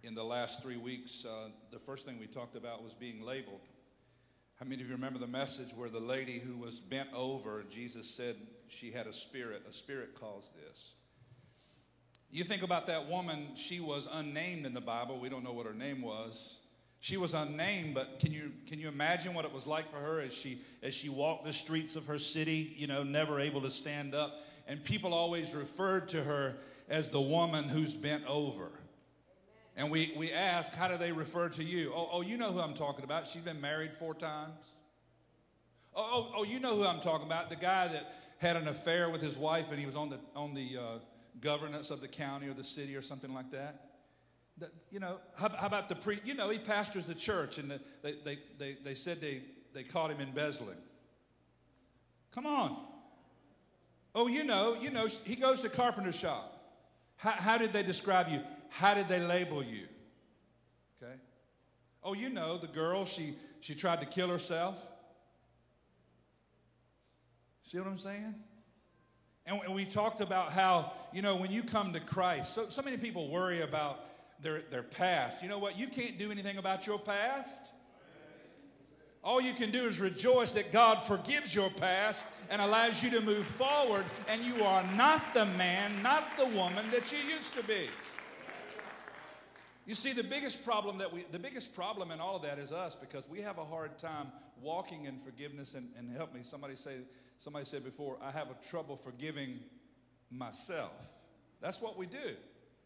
In the last 3 weeks, the first thing we talked about was being labeled. How many of you remember the message where the lady who was bent over, Jesus said she had a spirit caused this? You think about that woman, she was unnamed in the Bible. We don't know what her name was. She was unnamed, but can you imagine what it was like for her as she walked the streets of her city, never able to stand up? And people always referred to her as the woman who's bent over. And we asked, how do they refer to you? Oh, you know who I'm talking about. She's been married 4 times. Oh, you know who I'm talking about. The guy that had an affair with his wife and he was on the governance of the county or the city or something like that. How about the priest? He pastors the church, and they said they caught him embezzling. Come on. Oh, he goes to carpenter shop. How did they describe you? How did they label you? Okay. Oh, the girl, she tried to kill herself. See what I'm saying? And we talked about how, when you come to Christ, so many people worry about their past. You know what? You can't do anything about your past. All you can do is rejoice that God forgives your past and allows you to move forward, and you are not the man, not the woman that you used to be. You see, the biggest problem in all of that is us, because we have a hard time walking in forgiveness. And help me, somebody said before, I have a trouble forgiving myself. That's what we do.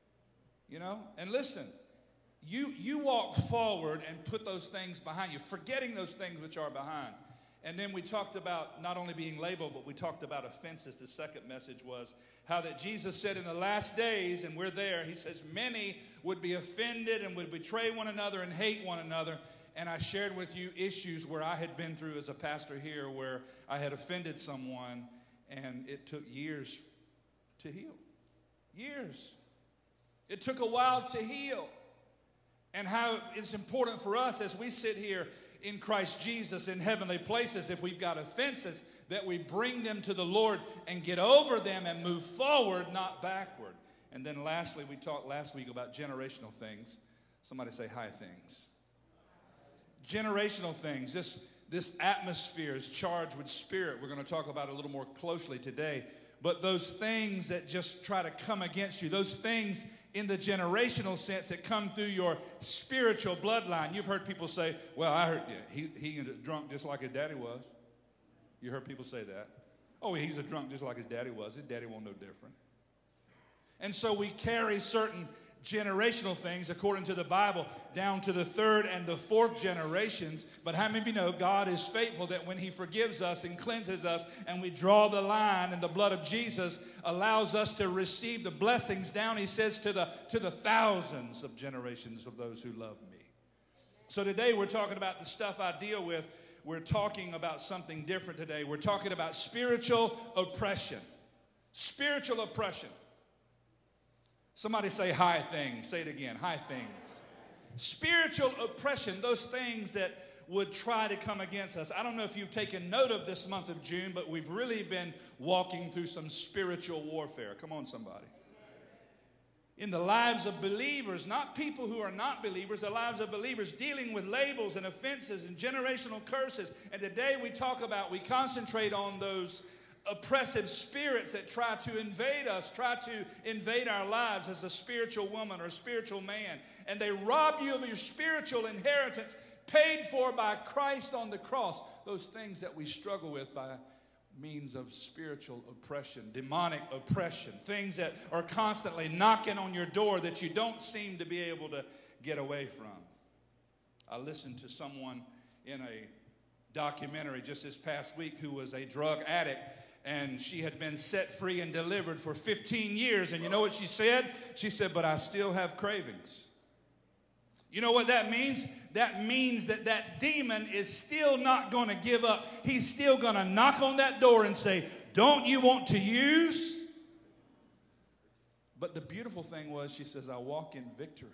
And listen, you walk forward and put those things behind you, forgetting those things which are behind. And then we talked about not only being labeled, but we talked about offenses. The second message was how that Jesus said in the last days, and we're there, he says many would be offended and would betray one another and hate one another. And I shared with you issues where I had been through as a pastor here, where I had offended someone, and it took years to heal. Years. It took a while to heal. And how it's important for us as we sit here in Christ Jesus in heavenly places, if we've got offenses, that we bring them to the Lord and get over them and move forward, not backward. And then lastly, we talked last week about generational things. Somebody say high things. Generational things. This atmosphere is charged with spirit. We're going to talk about it a little more closely today. But those things that just try to come against you, those things in the generational sense that come through your spiritual bloodline. You've heard people say, well, I heard he drunk just like his daddy was. You heard people say that. Oh, he's a drunk just like his daddy was. His daddy won't know different. And so we carry certain generational things, according to the Bible, down to the 3rd and the 4th generations. But how many of you know God is faithful, that when he forgives us and cleanses us and we draw the line, and the blood of Jesus allows us to receive the blessings down, he says, to the thousands of generations of those who love me. So today we're talking about the stuff I deal with. We're talking about something different today. We're talking about spiritual oppression. Spiritual oppression. Somebody say high things. Say it again, high things. Spiritual oppression, those things that would try to come against us. I don't know if you've taken note of this month of June, but we've really been walking through some spiritual warfare. Come on, somebody. In the lives of believers, not people who are not believers, the lives of believers, dealing with labels and offenses and generational curses. And today we concentrate on those oppressive spirits that try to invade us, try to invade our lives as a spiritual woman or a spiritual man. And they rob you of your spiritual inheritance paid for by Christ on the cross. Those things that we struggle with by means of spiritual oppression, demonic oppression, things that are constantly knocking on your door that you don't seem to be able to get away from. I listened to someone in a documentary just this past week who was a drug addict. And she had been set free and delivered for 15 years. And you know what she said? She said, but I still have cravings. You know what that means? That means that demon is still not going to give up. He's still going to knock on that door and say, don't you want to use? But the beautiful thing was, she says, I walk in victory.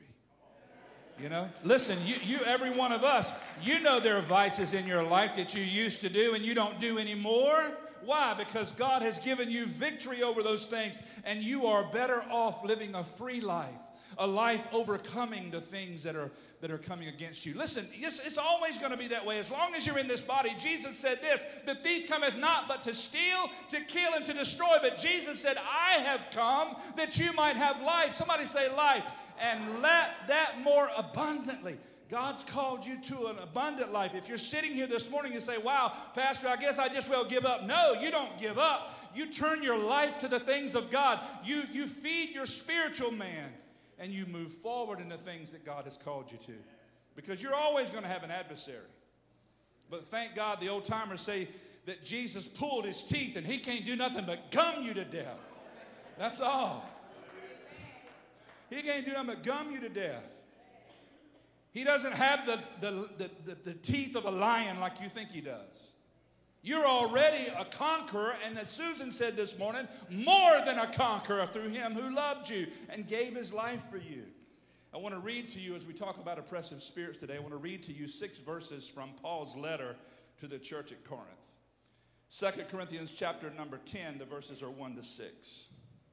Listen, you every one of us, there are vices in your life that you used to do and you don't do anymore. Why? Because God has given you victory over those things, and you are better off living a free life, a life overcoming the things that are coming against you. Listen, it's always going to be that way. As long as you're in this body, Jesus said this, the thief cometh not but to steal, to kill, and to destroy. But Jesus said, I have come that you might have life. Somebody say life. And let that more abundantly. God's called you to an abundant life. If you're sitting here this morning and say, wow, Pastor, I guess I just will give up. No, you don't give up. You turn your life to the things of God. You feed your spiritual man, and you move forward in the things that God has called you to. Because you're always going to have an adversary. But thank God the old timers say that Jesus pulled his teeth and he can't do nothing but gum you to death. That's all. He can't do nothing but gum you to death. He doesn't have the teeth of a lion like you think he does. You're already a conqueror, and as Susan said this morning, more than a conqueror through him who loved you and gave his life for you. I want to read to you, as we talk about oppressive spirits today, I want to read to you 6 verses from Paul's letter to the church at Corinth. 2 Corinthians chapter number 10, the verses are 1 to 6.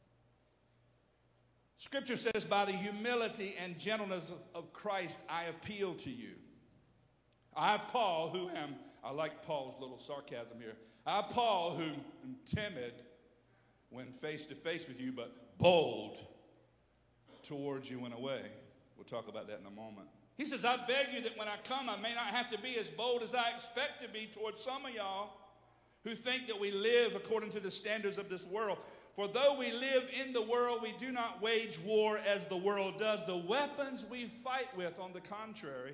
Scripture says, by the humility and gentleness of Christ, I appeal to you. I, Paul, I like Paul's little sarcasm here. I, Paul, who am timid when face to face with you, but bold towards you when away. We'll talk about that in a moment. He says, I beg you that when I come, I may not have to be as bold as I expect to be towards some of y'all who think that we live according to the standards of this world. For though we live in the world, we do not wage war as the world does. The weapons we fight with, on the contrary,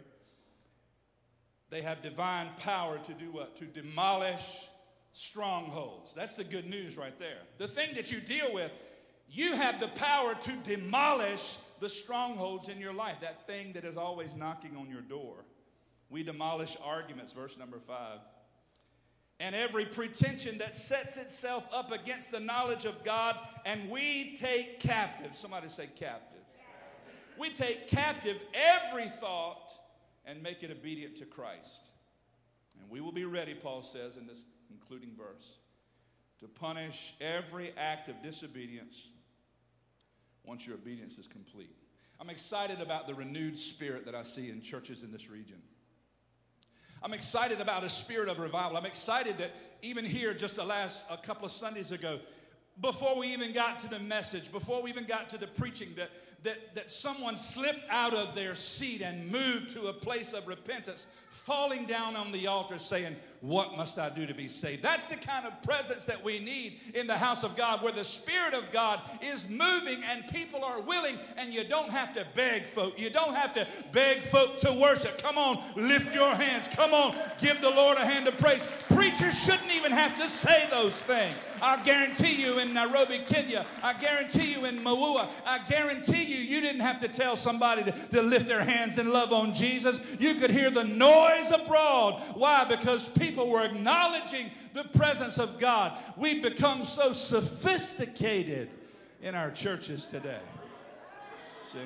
they have divine power to do what? To demolish strongholds. That's the good news right there. The thing that you deal with, you have the power to demolish the strongholds in your life. That thing that is always knocking on your door. We demolish arguments, verse number 5. And every pretension that sets itself up against the knowledge of God, and we take captive. Somebody say captive. We take captive every thought and make it obedient to Christ. And we will be ready, Paul says in this concluding verse, to punish every act of disobedience once your obedience is complete. I'm excited about the renewed spirit that I see in churches in this region. I'm excited about a spirit of revival. I'm excited that even here just a couple of Sundays ago, before we even got to the message, before we even got to the preaching, that someone slipped out of their seat and moved to a place of repentance, falling down on the altar saying, what must I do to be saved? That's the kind of presence that we need in the house of God, where the Spirit of God is moving and people are willing, and you don't have to beg folk. You don't have to beg folk to worship. Come on, lift your hands. Come on, give the Lord a hand of praise. Preachers shouldn't even have to say those things. I guarantee you in Nairobi, Kenya, I guarantee you in Maua, I guarantee you didn't have to tell somebody to lift their hands and love on Jesus. You could hear the noise abroad. Why? Because people were acknowledging the presence of God. We've become so sophisticated in our churches today. See?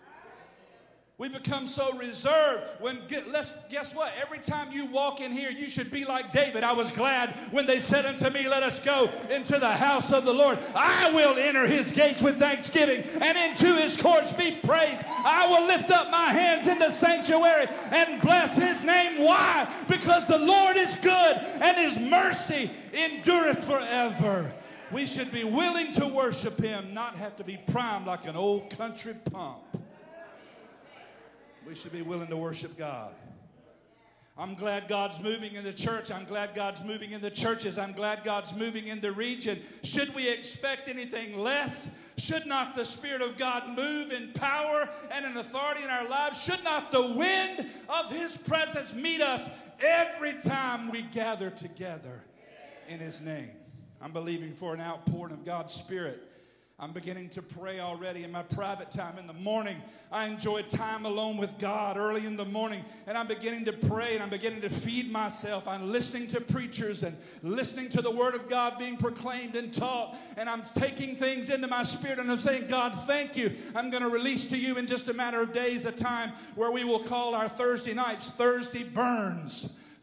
We become so reserved. Guess what? Every time you walk in here, you should be like David. I was glad when they said unto me, let us go into the house of the Lord. I will enter his gates with thanksgiving, and into his courts be praised. I will lift up my hands in the sanctuary and bless his name. Why? Because the Lord is good, and his mercy endureth forever. We should be willing to worship him, not have to be primed like an old country pump. We should be willing to worship God. I'm glad God's moving in the church. I'm glad God's moving in the churches. I'm glad God's moving in the region. Should we expect anything less? Should not the Spirit of God move in power and in authority in our lives? Should not the wind of his presence meet us every time we gather together in his name? I'm believing for an outpouring of God's Spirit. I'm beginning to pray already in my private time in the morning. I enjoy time alone with God early in the morning, and I'm beginning to pray, and I'm beginning to feed myself. I'm listening to preachers and listening to the Word of God being proclaimed and taught, and I'm taking things into my spirit, and I'm saying, God, thank you. I'm going to release to you in just a matter of days a time where we will call our Thursday nights Thursday Burns.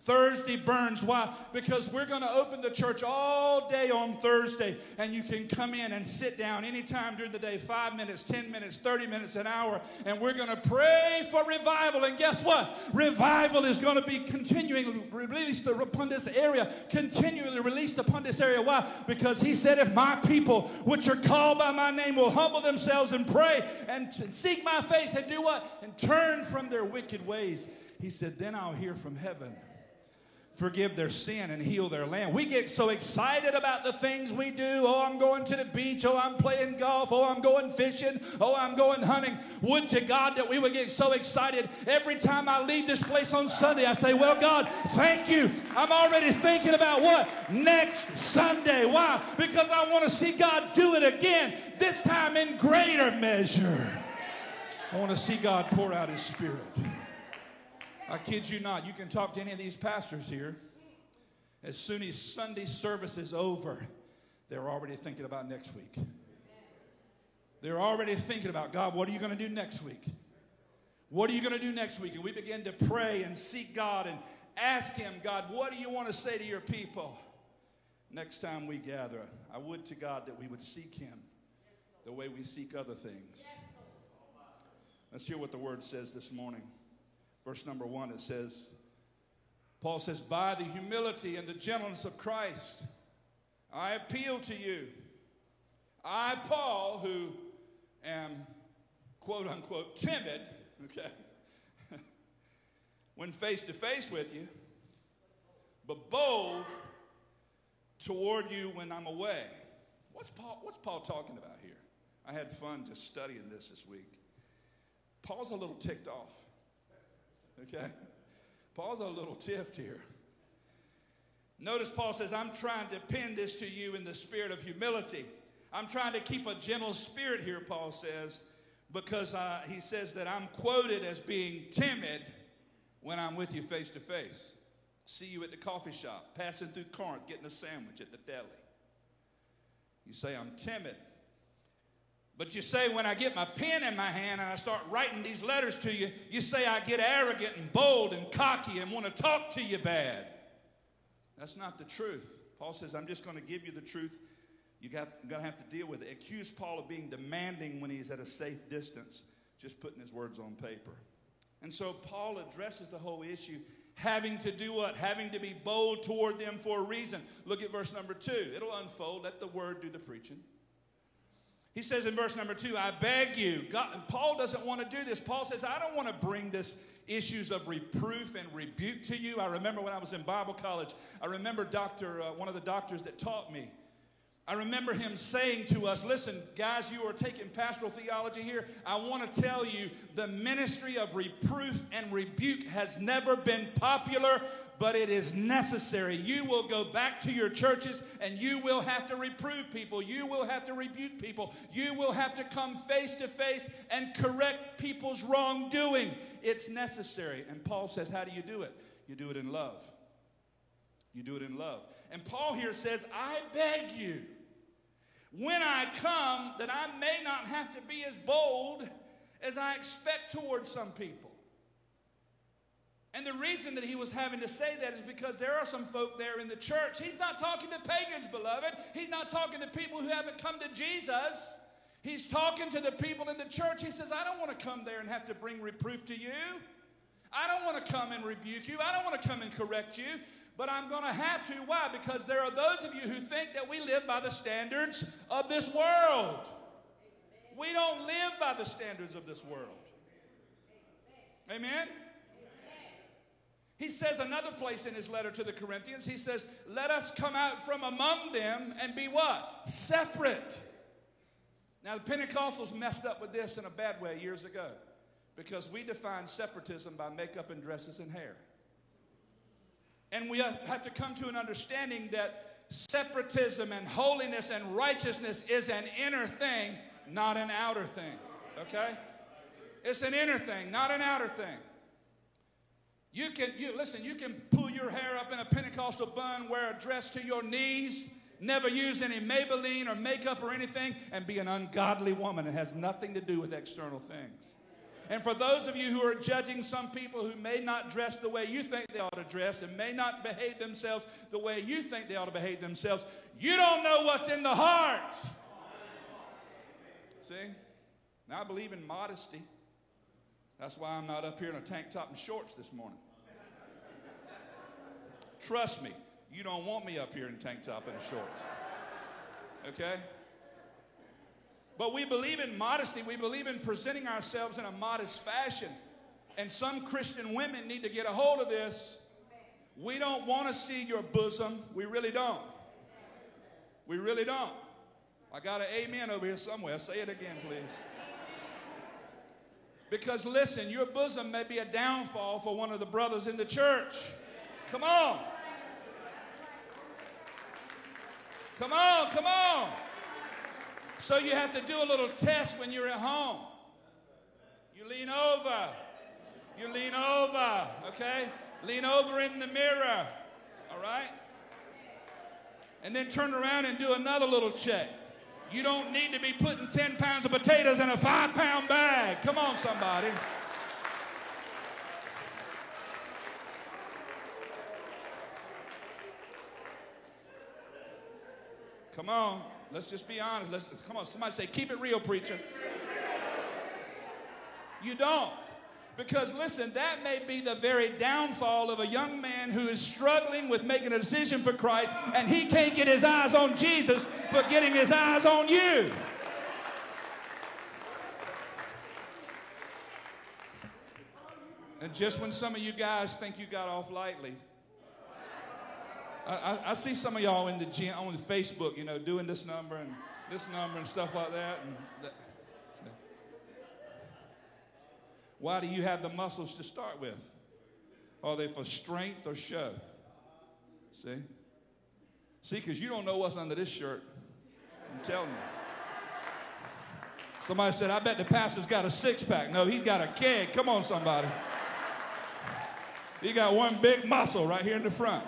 Thursday burns. Why? Because we're going to open the church all day on Thursday, and you can come in and sit down anytime during the day, 5 minutes, 10 minutes, 30 minutes, an hour, and we're going to pray for revival. And guess what? Revival is going to be continually released upon this area, continually released upon this area. Why? Because he said, if my people, which are called by my name, will humble themselves and pray and seek my face and do what? And turn from their wicked ways. He said, then I'll hear from heaven, forgive their sin and heal their land. We get so excited about the things we do. Oh, I'm going to the beach. Oh, I'm playing golf. Oh, I'm going fishing. Oh, I'm going hunting. Would to God that we would get so excited. Every time I leave this place on Sunday, I say, well, God, thank you. I'm already thinking about what? Next Sunday. Why? Because I want to see God do it again, this time in greater measure. I want to see God pour out his Spirit. I kid you not. You can talk to any of these pastors here. As soon as Sunday service is over, they're already thinking about next week. They're already thinking about, God, what are you going to do next week? What are you going to do next week? And we begin to pray and seek God and ask him, God, what do you want to say to your people? Next time we gather, I would to God that we would seek him the way we seek other things. Let's hear what the word says this morning. Verse number 1, it says, Paul says, by the humility and the gentleness of Christ, I appeal to you. I, Paul, who am, quote unquote, timid, okay, when face to face with you, but bold toward you when I'm away. What's Paul talking about here? I had fun just studying this week. Paul's a little ticked off. Okay? Paul's a little tiffed here. Notice Paul says, I'm trying to pin this to you in the spirit of humility. I'm trying to keep a gentle spirit here, Paul says, because he says that I'm quoted as being timid when I'm with you face to face. See you at the coffee shop, passing through Corinth, getting a sandwich at the deli. You say, I'm timid. But you say, when I get my pen in my hand and I start writing these letters to you, you say I get arrogant and bold and cocky and want to talk to you bad. That's not the truth. Paul says, I'm just going to give you the truth. You're going to have to deal with it. Accuse Paul of being demanding when he's at a safe distance, just putting his words on paper. And so Paul addresses the whole issue, having to do what? Having to be bold toward them for a reason. Look at verse number 2. It'll unfold. Let the word do the preaching. He says in verse number 2, I beg you. Paul doesn't want to do this. Paul says, I don't want to bring this issues of reproof and rebuke to you. I remember when I was in Bible college, I remember one of the doctors that taught me. I remember him saying to us, listen, guys, you are taking pastoral theology here. I want to tell you the ministry of reproof and rebuke has never been popular, but it is necessary. You will go back to your churches and you will have to reprove people. You will have to rebuke people. You will have to come face to face and correct people's wrongdoing. It's necessary. And Paul says, how do you do it? You do it in love. You do it in love. And Paul here says, I beg you, when I come, that I may not have to be as bold as I expect towards some people. And the reason that he was having to say that is because there are some folk there in the church. He's not talking to pagans, beloved. He's not talking to people who haven't come to Jesus. He's talking to the people in the church. He says, I don't want to come there and have to bring reproof to you. I don't want to come and rebuke you. I don't want to come and correct you. But I'm going to have to. Why? Because there are those of you who think that we live by the standards of this world. We don't live by the standards of this world. Amen? He says another place in his letter to the Corinthians, he says, let us come out from among them and be what? Separate. Now, the Pentecostals messed up with this in a bad way years ago because we define separatism by makeup and dresses and hair. And we have to come to an understanding that separatism and holiness and righteousness is an inner thing, not an outer thing. Okay? It's an inner thing, not an outer thing. You can pull your hair up in a Pentecostal bun, wear a dress to your knees, never use any Maybelline or makeup or anything, and be an ungodly woman. It has nothing to do with external things. And for those of you who are judging some people who may not dress the way you think they ought to dress and may not behave themselves the way you think they ought to behave themselves, you don't know what's in the heart. See? Now I believe in modesty. That's why I'm not up here in a tank top and shorts this morning. Trust me, you don't want me up here in a tank top and shorts. Okay? But we believe in modesty. We believe in presenting ourselves in a modest fashion. And some Christian women need to get a hold of this. We don't want to see your bosom. We really don't. We really don't. I got an amen over here somewhere. Say it again, please. Because listen, your bosom may be a downfall for one of the brothers in the church. Come on. Come on, come on. So you have to do a little test when you're at home. You lean over. You lean over, okay? Lean over in the mirror, all right? And then turn around and do another little check. You don't need to be putting 10 pounds of potatoes in a 5-pound bag. Come on, somebody. Come on. Let's just be honest. Come on, somebody say, keep it real, preacher. You don't. Because listen, that may be the very downfall of a young man who is struggling with making a decision for Christ, and he can't get his eyes on Jesus for getting his eyes on you. And just when some of you guys think you got off lightly, I see some of y'all in the gym, on Facebook, you know, doing this number and stuff like that. Why do you have the muscles to start with? Are they for strength or show? See? See, because you don't know what's under this shirt. I'm telling you. Somebody said, I bet the pastor's got a six-pack. No, he's got a keg. Come on, somebody. He got one big muscle right here in the front.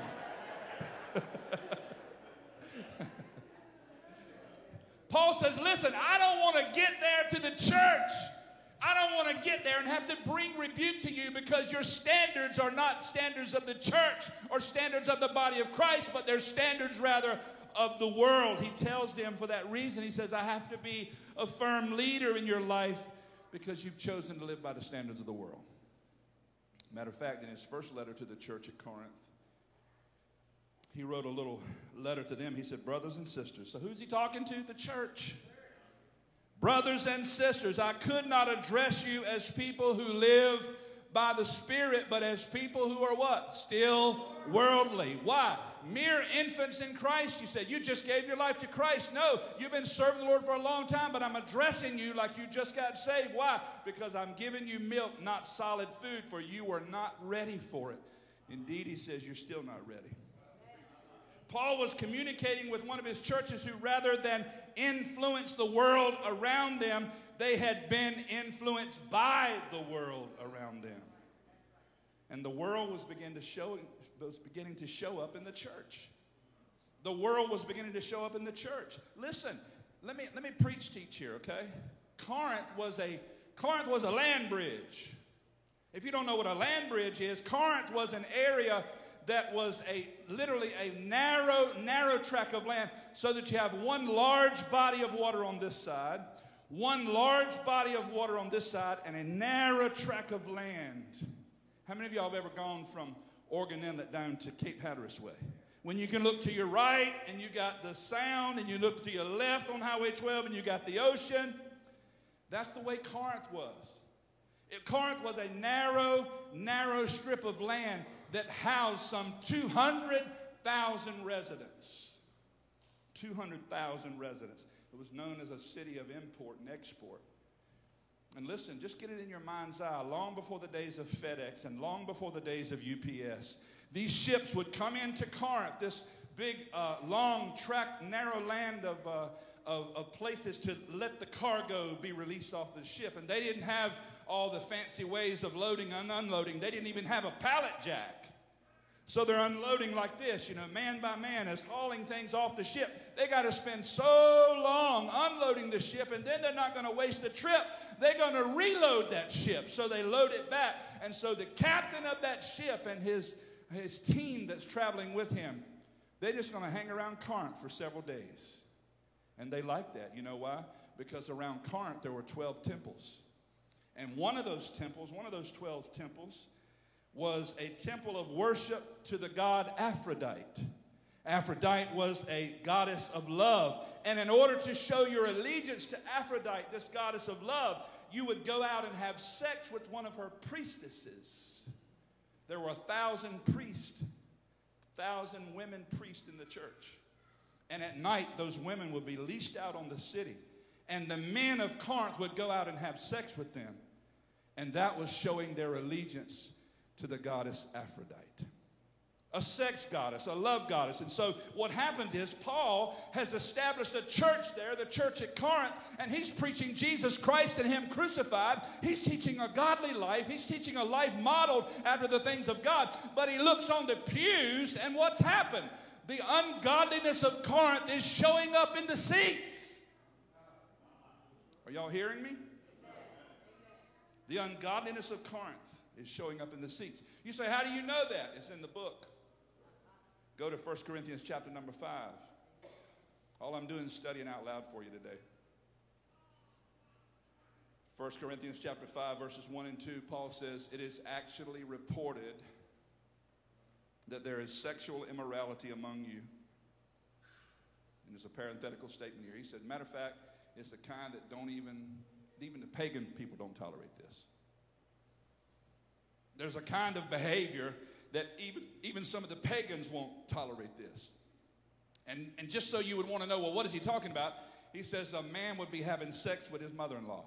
Paul says, listen, I don't want to get there to the church. I don't want to get there and have to bring rebuke to you because your standards are not standards of the church or standards of the body of Christ, but they're standards rather of the world. He tells them for that reason, he says, I have to be a firm leader in your life because you've chosen to live by the standards of the world. Matter of fact, in his first letter to the church at Corinth, he wrote a little letter to them. He said, brothers and sisters. So who's he talking to? The church. Brothers and sisters, I could not address you as people who live by the Spirit, but as people who are what? Still worldly. Why? Mere infants in Christ. You said, you just gave your life to Christ. No, you've been serving the Lord for a long time, but I'm addressing you like you just got saved. Why? Because I'm giving you milk, not solid food, for you were not ready for it. Indeed, he says, you're still not ready. Paul was communicating with one of his churches who, rather than influence the world around them, they had been influenced by the world around them. And the world was beginning to show up in the church. The world was beginning to show up in the church. Listen, let me teach here, okay? Corinth was a land bridge. If you don't know what a land bridge is, Corinth was an area that was literally a narrow tract of land, so that you have one large body of water on this side, one large body of water on this side, and a narrow tract of land. How many of y'all have ever gone from Oregon Inlet down to Cape Hatteras Way? When you can look to your right and you got the Sound, and you look to your left on Highway 12 and you got the ocean. That's the way Corinth was. Corinth was a narrow strip of land that housed some 200,000 residents. 200,000 residents. It was known as a city of import and export. And listen, just get it in your mind's eye. Long before the days of FedEx and long before the days of UPS, these ships would come into Corinth, this big, long tract, narrow land of places to let the cargo be released off the ship. And they didn't have all the fancy ways of loading and unloading. They didn't even have a pallet jack. So they're unloading like this, man by man, as hauling things off the ship. They got to spend so long unloading the ship, and then they're not going to waste the trip. They're going to reload that ship. So they load it back. And so the captain of that ship and his team that's traveling with him, they're just going to hang around Corinth for several days. And they like that. You know why? Because around Corinth there were 12 temples. And one of those 12 temples, was a temple of worship to the god Aphrodite. Aphrodite was a goddess of love. And in order to show your allegiance to Aphrodite, this goddess of love, you would go out and have sex with one of her priestesses. There were 1,000 priests, 1,000 women priests in the church. And at night, those women would be leashed out on the city. And the men of Corinth would go out and have sex with them. And that was showing their allegiance to the goddess Aphrodite. A sex goddess, a love goddess. And so what happens is Paul has established a church there, the church at Corinth, and he's preaching Jesus Christ and him crucified. He's teaching a godly life. He's teaching a life modeled after the things of God. But he looks on the pews, and what's happened? The ungodliness of Corinth is showing up in the seats. Are y'all hearing me? The ungodliness of Corinth is showing up in the seats. You say, how do you know that? It's in the book. Go to 1 Corinthians chapter number 5. All I'm doing is studying out loud for you today. 1 Corinthians chapter 5, verses 1 and 2, Paul says, it is actually reported that there is sexual immorality among you. And there's a parenthetical statement here. He said, matter of fact, it's the kind that don't even the pagan people don't tolerate this. There's a kind of behavior that even some of the pagans won't tolerate this. And just so you would want to know, well, what is he talking about? He says a man would be having sex with his mother-in-law.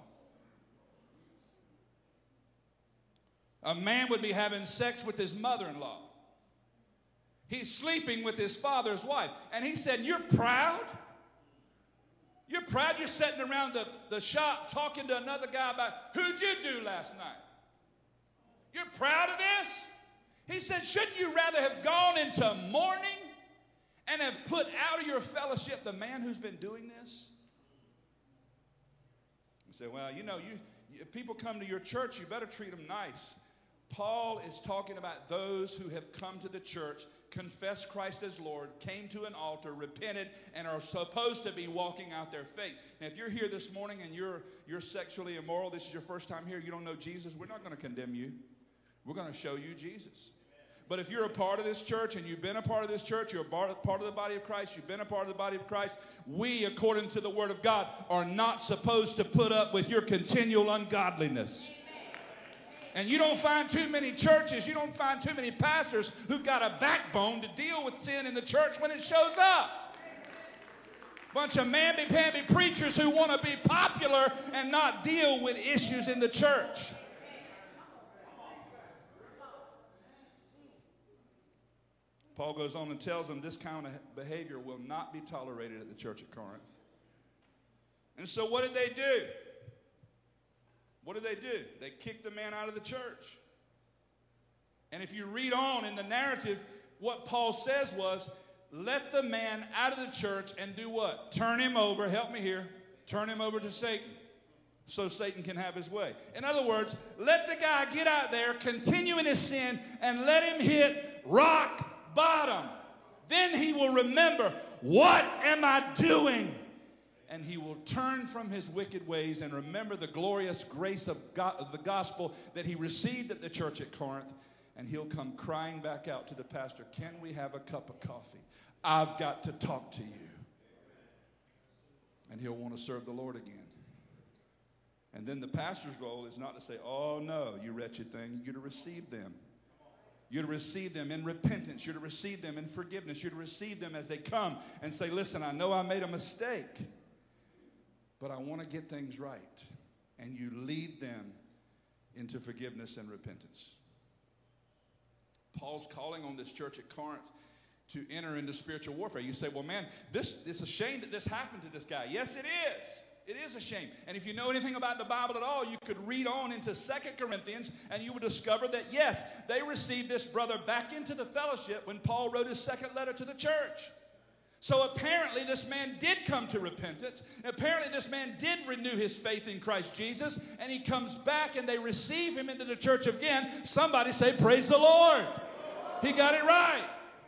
A man would be having sex with his mother-in-law. He's sleeping with his father's wife. And he said, you're proud? You're proud you're sitting around the shop talking to another guy about, who'd you do last night? You're proud of this? He said, shouldn't you rather have gone into mourning and have put out of your fellowship the man who's been doing this? He said, well, if people come to your church, you better treat them nice. Paul is talking about those who have come to the church, confessed Christ as Lord, came to an altar, repented, and are supposed to be walking out their faith. Now, if you're here this morning and you're sexually immoral, this is your first time here, you don't know Jesus, we're not going to condemn you. We're going to show you Jesus. But if you're a part of this church and you've been a part of this church, you're a part of the body of Christ, you've been a part of the body of Christ, we, according to the Word of God, are not supposed to put up with your continual ungodliness. And you don't find too many churches, you don't find too many pastors who've got a backbone to deal with sin in the church when it shows up. Bunch of mamby-pamby preachers who want to be popular and not deal with issues in the church. Paul goes on and tells them this kind of behavior will not be tolerated at the church at Corinth. And so what did they do? What did they do? They kicked the man out of the church. And if you read on in the narrative, what Paul says was, let the man out of the church and do what? Turn him over, help me here, turn him over to Satan so Satan can have his way. In other words, let the guy get out there, continue in his sin, and let him hit rock bottom. Then he will remember, what am I doing? And he will turn from his wicked ways and remember the glorious grace of God, of the gospel that he received at the church at Corinth. And he'll come crying back out to the pastor, can we have a cup of coffee? I've got to talk to you. And he'll want to serve the Lord again. And then the pastor's role is not to say, oh no, you wretched thing. You're to receive them. You're to receive them in repentance. You're to receive them in forgiveness. You're to receive them as they come and say, listen, I know I made a mistake, but I want to get things right. And you lead them into forgiveness and repentance. Paul's calling on this church at Corinth to enter into spiritual warfare. You say, well, man, it's a shame that this happened to this guy. Yes, it is. It is a shame. And if you know anything about the Bible at all, you could read on into 2 Corinthians and you would discover that, yes, they received this brother back into the fellowship when Paul wrote his second letter to the church. So apparently this man did come to repentance. Apparently this man did renew his faith in Christ Jesus. And he comes back and they receive him into the church again. Somebody say, praise the Lord. He got it right.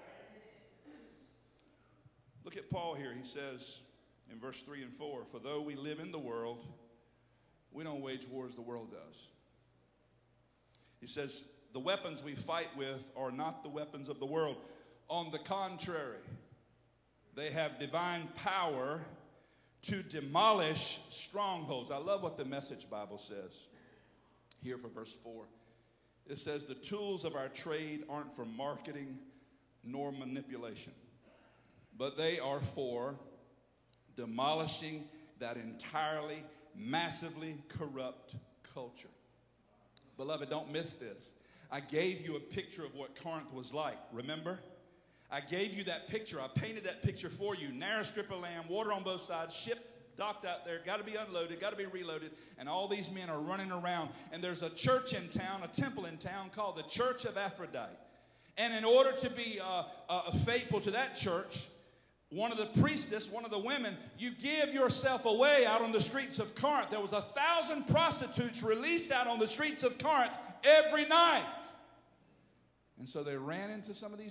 Look at Paul here. He says in verse 3 and 4, for though we live in the world, we don't wage war as the world does. He says, the weapons we fight with are not the weapons of the world. On the contrary, they have divine power to demolish strongholds. I love what the Message Bible says here for verse 4. It says, the tools of our trade aren't for marketing nor manipulation, but they are for demolishing that entirely, massively corrupt culture. Beloved, don't miss this. I gave you a picture of what Corinth was like, remember? I gave you that picture. I painted that picture for you. Narrow strip of land, water on both sides, ship docked out there, got to be unloaded, got to be reloaded, and all these men are running around. And there's a church in town, a temple in town called the Church of Aphrodite. And in order to be faithful to that church, one of the priestess, one of the women, you give yourself away out on the streets of Corinth. There was 1,000 prostitutes released out on the streets of Corinth every night. And so they ran into some of these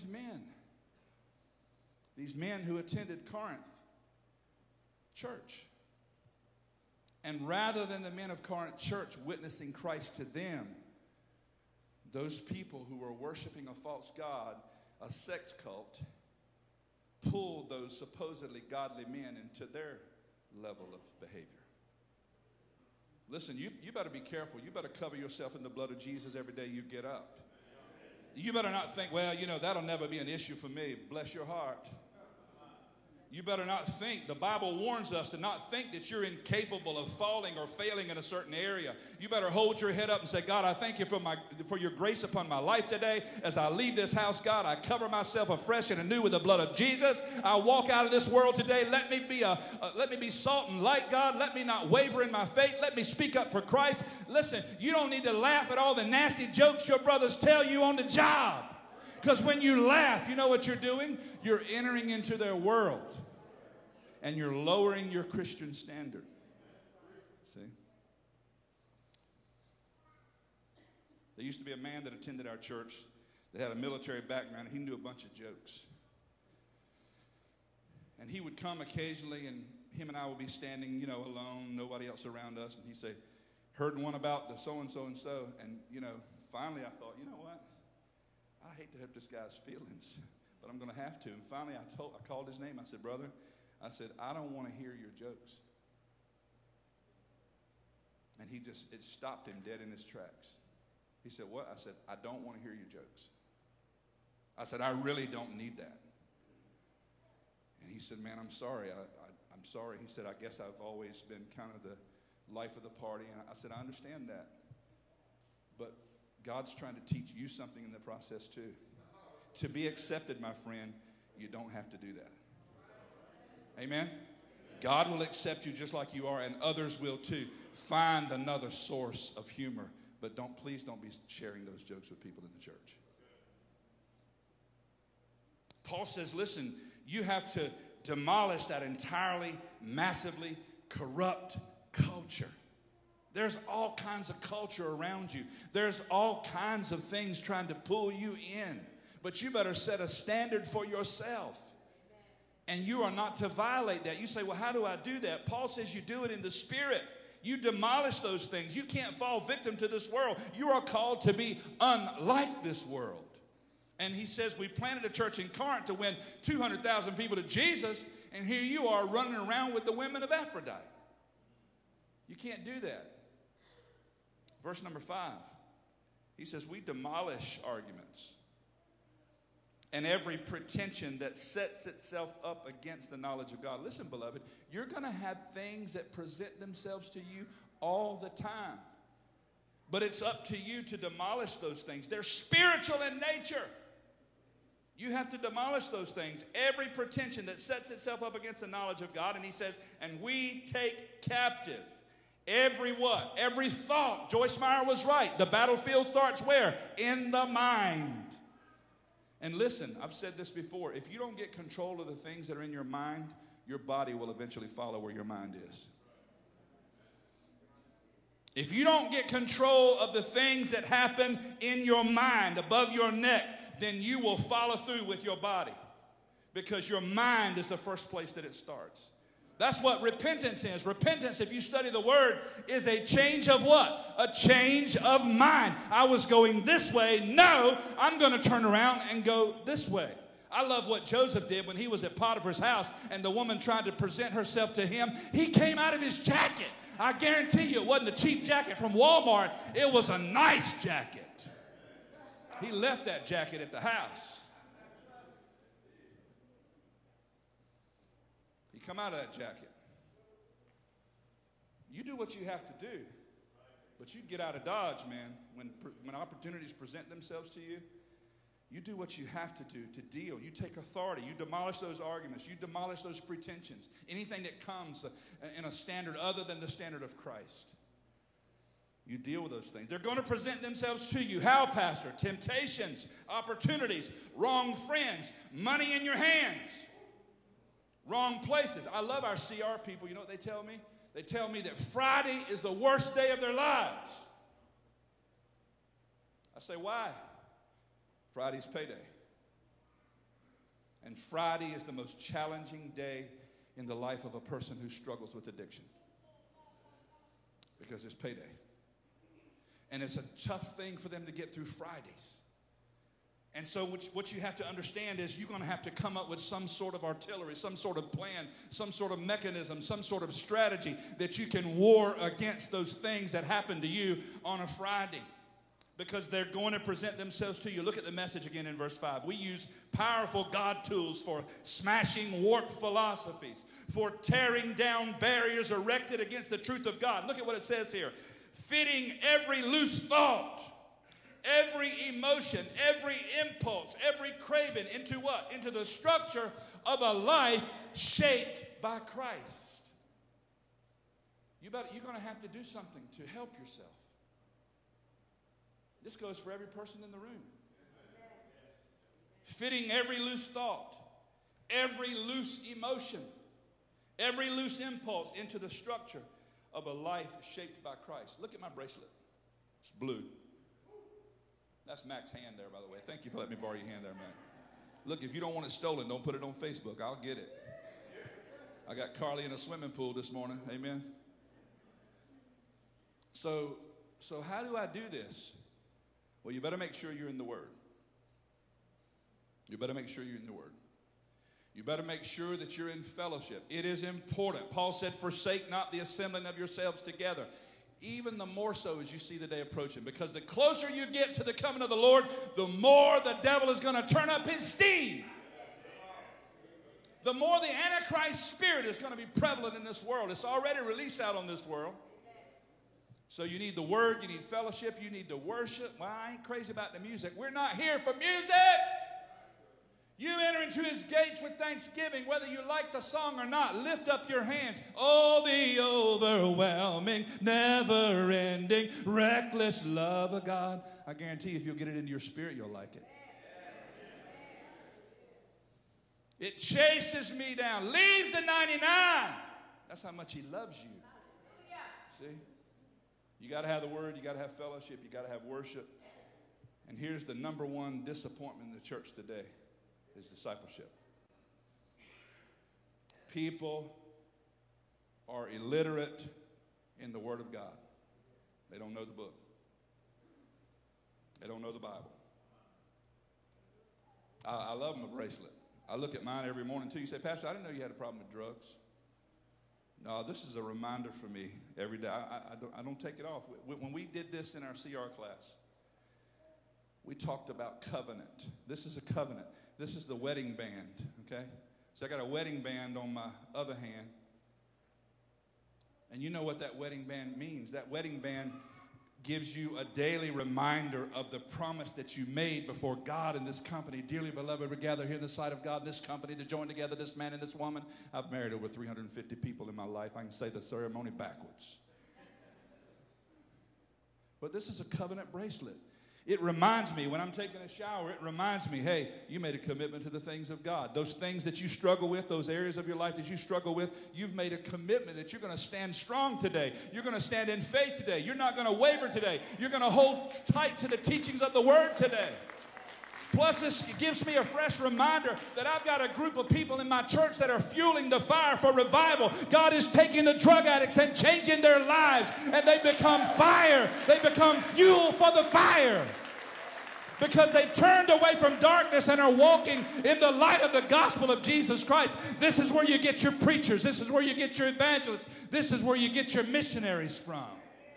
men who attended Corinth church. And rather than the men of Corinth church witnessing Christ to them, those people who were worshiping a false god, a sex cult, pulled those supposedly godly men into their level of behavior. Listen, you better be careful. You better cover yourself in the blood of Jesus every day you get up. You better not think, well, that'll never be an issue for me. Bless your heart. You better not think, the Bible warns us to not think that you're incapable of falling or failing in a certain area. You better hold your head up and say, God, I thank you for your grace upon my life today. As I leave this house, God, I cover myself afresh and anew with the blood of Jesus. I walk out of this world today. Let me be salt and light, God. Let me not waver in my faith. Let me speak up for Christ. Listen, you don't need to laugh at all the nasty jokes your brothers tell you on the job. Because when you laugh, you know what you're doing? You're entering into their world. And you're lowering your Christian standard. See? There used to be a man that attended our church that had a military background. He knew a bunch of jokes. And he would come occasionally, and him and I would be standing, alone, nobody else around us. And he'd say, heard one about the so-and-so and so. And, finally I thought, you know what? I hate to hurt this guy's feelings, but I'm going to have to. And finally I called his name. I said, brother, I don't want to hear your jokes. And it stopped him dead in his tracks. He said, what? I said, I don't want to hear your jokes. I said, I really don't need that. And he said, man, I'm sorry. I'm sorry. He said, I guess I've always been kind of the life of the party. And I said, I understand that. But God's trying to teach you something in the process too. To be accepted, my friend, you don't have to do that. Amen? God will accept you just like you are, and others will too. Find another source of humor, but please don't be sharing those jokes with people in the church. Paul says, listen, you have to demolish that entirely, massively corrupt culture. There's all kinds of culture around you. There's all kinds of things trying to pull you in, but you better set a standard for yourself. And you are not to violate that. You say, well, how do I do that? Paul says you do it in the Spirit. You demolish those things. You can't fall victim to this world. You are called to be unlike this world. And he says we planted a church in Corinth to win 200,000 people to Jesus, and here you are running around with the women of Aphrodite. You can't do that. Verse number 5, he says we demolish arguments and every pretension that sets itself up against the knowledge of God. Listen, beloved, you're going to have things that present themselves to you all the time. But it's up to you to demolish those things. They're spiritual in nature. You have to demolish those things. Every pretension that sets itself up against the knowledge of God. And he says, and we take captive every what? Every thought. Joyce Meyer was right. The battlefield starts where? In the mind. And listen, I've said this before. If you don't get control of the things that are in your mind, your body will eventually follow where your mind is. If you don't get control of the things that happen in your mind, above your neck, then you will follow through with your body. Because your mind is the first place that it starts. That's what repentance is. Repentance, if you study the word, is a change of what? A change of mind. I was going this way. No, I'm going to turn around and go this way. I love what Joseph did when he was at Potiphar's house and the woman tried to present herself to him. He came out of his jacket. I guarantee you it wasn't a cheap jacket from Walmart. It was a nice jacket. He left that jacket at the house. He come out of that jacket. You do what you have to do. But you get out of Dodge, man. When opportunities present themselves to you, you do what you have to do to deal. You take authority. You demolish those arguments. You demolish those pretensions. Anything that comes in a standard other than the standard of Christ. You deal with those things. They're going to present themselves to you. How, Pastor? Temptations, opportunities, wrong friends, money in your hands, wrong places. I love our CR people. You know what they tell me? They tell me that Friday is the worst day of their lives. I say, why? Friday's payday. And Friday is the most challenging day in the life of a person who struggles with addiction. Because it's payday. And it's a tough thing for them to get through Fridays. And so what you have to understand is you're going to have to come up with some sort of artillery, some sort of plan, some sort of mechanism, some sort of strategy that you can war against those things that happen to you on a Friday. Because they're going to present themselves to you. Look at the message again in verse 5. We use powerful God tools for smashing warped philosophies, for tearing down barriers erected against the truth of God. Look at what it says here. Fitting every loose thought, every emotion, every impulse, every craving into what? Into the structure of a life shaped by Christ. You're going to have to do something to help yourself. This goes for every person in the room. Fitting every loose thought, every loose emotion, every loose impulse into the structure of a life shaped by Christ. Look at my bracelet. It's blue. That's Mac's hand there, by the way. Thank you for letting me borrow your hand there, Mac. Look, if you don't want it stolen, don't put it on Facebook. I'll get it. I got Carly in a swimming pool this morning. Amen. So how do I do this? Well, you better make sure you're in the Word. You better make sure you're in the Word. You better make sure that you're in fellowship. It is important. Paul said, forsake not the assembling of yourselves together. Even the more so as you see the day approaching. Because the closer you get to the coming of the Lord, the more the devil is going to turn up his steam. The more the Antichrist spirit is going to be prevalent in this world. It's already released out on this world. So you need the Word, you need fellowship, you need to worship. Well, I ain't crazy about the music. We're not here for music. You enter into His gates with thanksgiving, whether you like the song or not. Lift up your hands. Oh, the overwhelming, never-ending, reckless love of God. I guarantee you, if you'll get it into your spirit, you'll like it. It chases me down, leaves the 99. That's how much He loves you. See? You got to have the Word. You got to have fellowship. You got to have worship. And here's the number one disappointment in the church today is discipleship. People are illiterate in the Word of God. They don't know the book. They don't know the Bible. I love my bracelet. I look at mine every morning too. You say, Pastor, I didn't know you had a problem with drugs. No, this is a reminder for me every day. I don't take it off. When we did this in our CR class, we talked about covenant. This is a covenant. This is the wedding band, okay? So I got a wedding band on my other hand. And you know what that wedding band means. That wedding band, gives you a daily reminder of the promise that you made before God and this company. Dearly beloved, we gather here in the sight of God, this company, to join together this man and this woman. I've married over 350 people in my life. I can say the ceremony backwards. But this is a covenant bracelet. It reminds me, when I'm taking a shower, it reminds me, hey, you made a commitment to the things of God. Those things that you struggle with, those areas of your life that you struggle with, you've made a commitment that you're going to stand strong today. You're going to stand in faith today. You're not going to waver today. You're going to hold tight to the teachings of the Word today. Plus, this gives me a fresh reminder that I've got a group of people in my church that are fueling the fire for revival. God is taking the drug addicts and changing their lives, and they become fire. They become fuel for the fire. Because they've turned away from darkness and are walking in the light of the gospel of Jesus Christ. This is where you get your preachers. This is where you get your evangelists. This is where you get your missionaries from.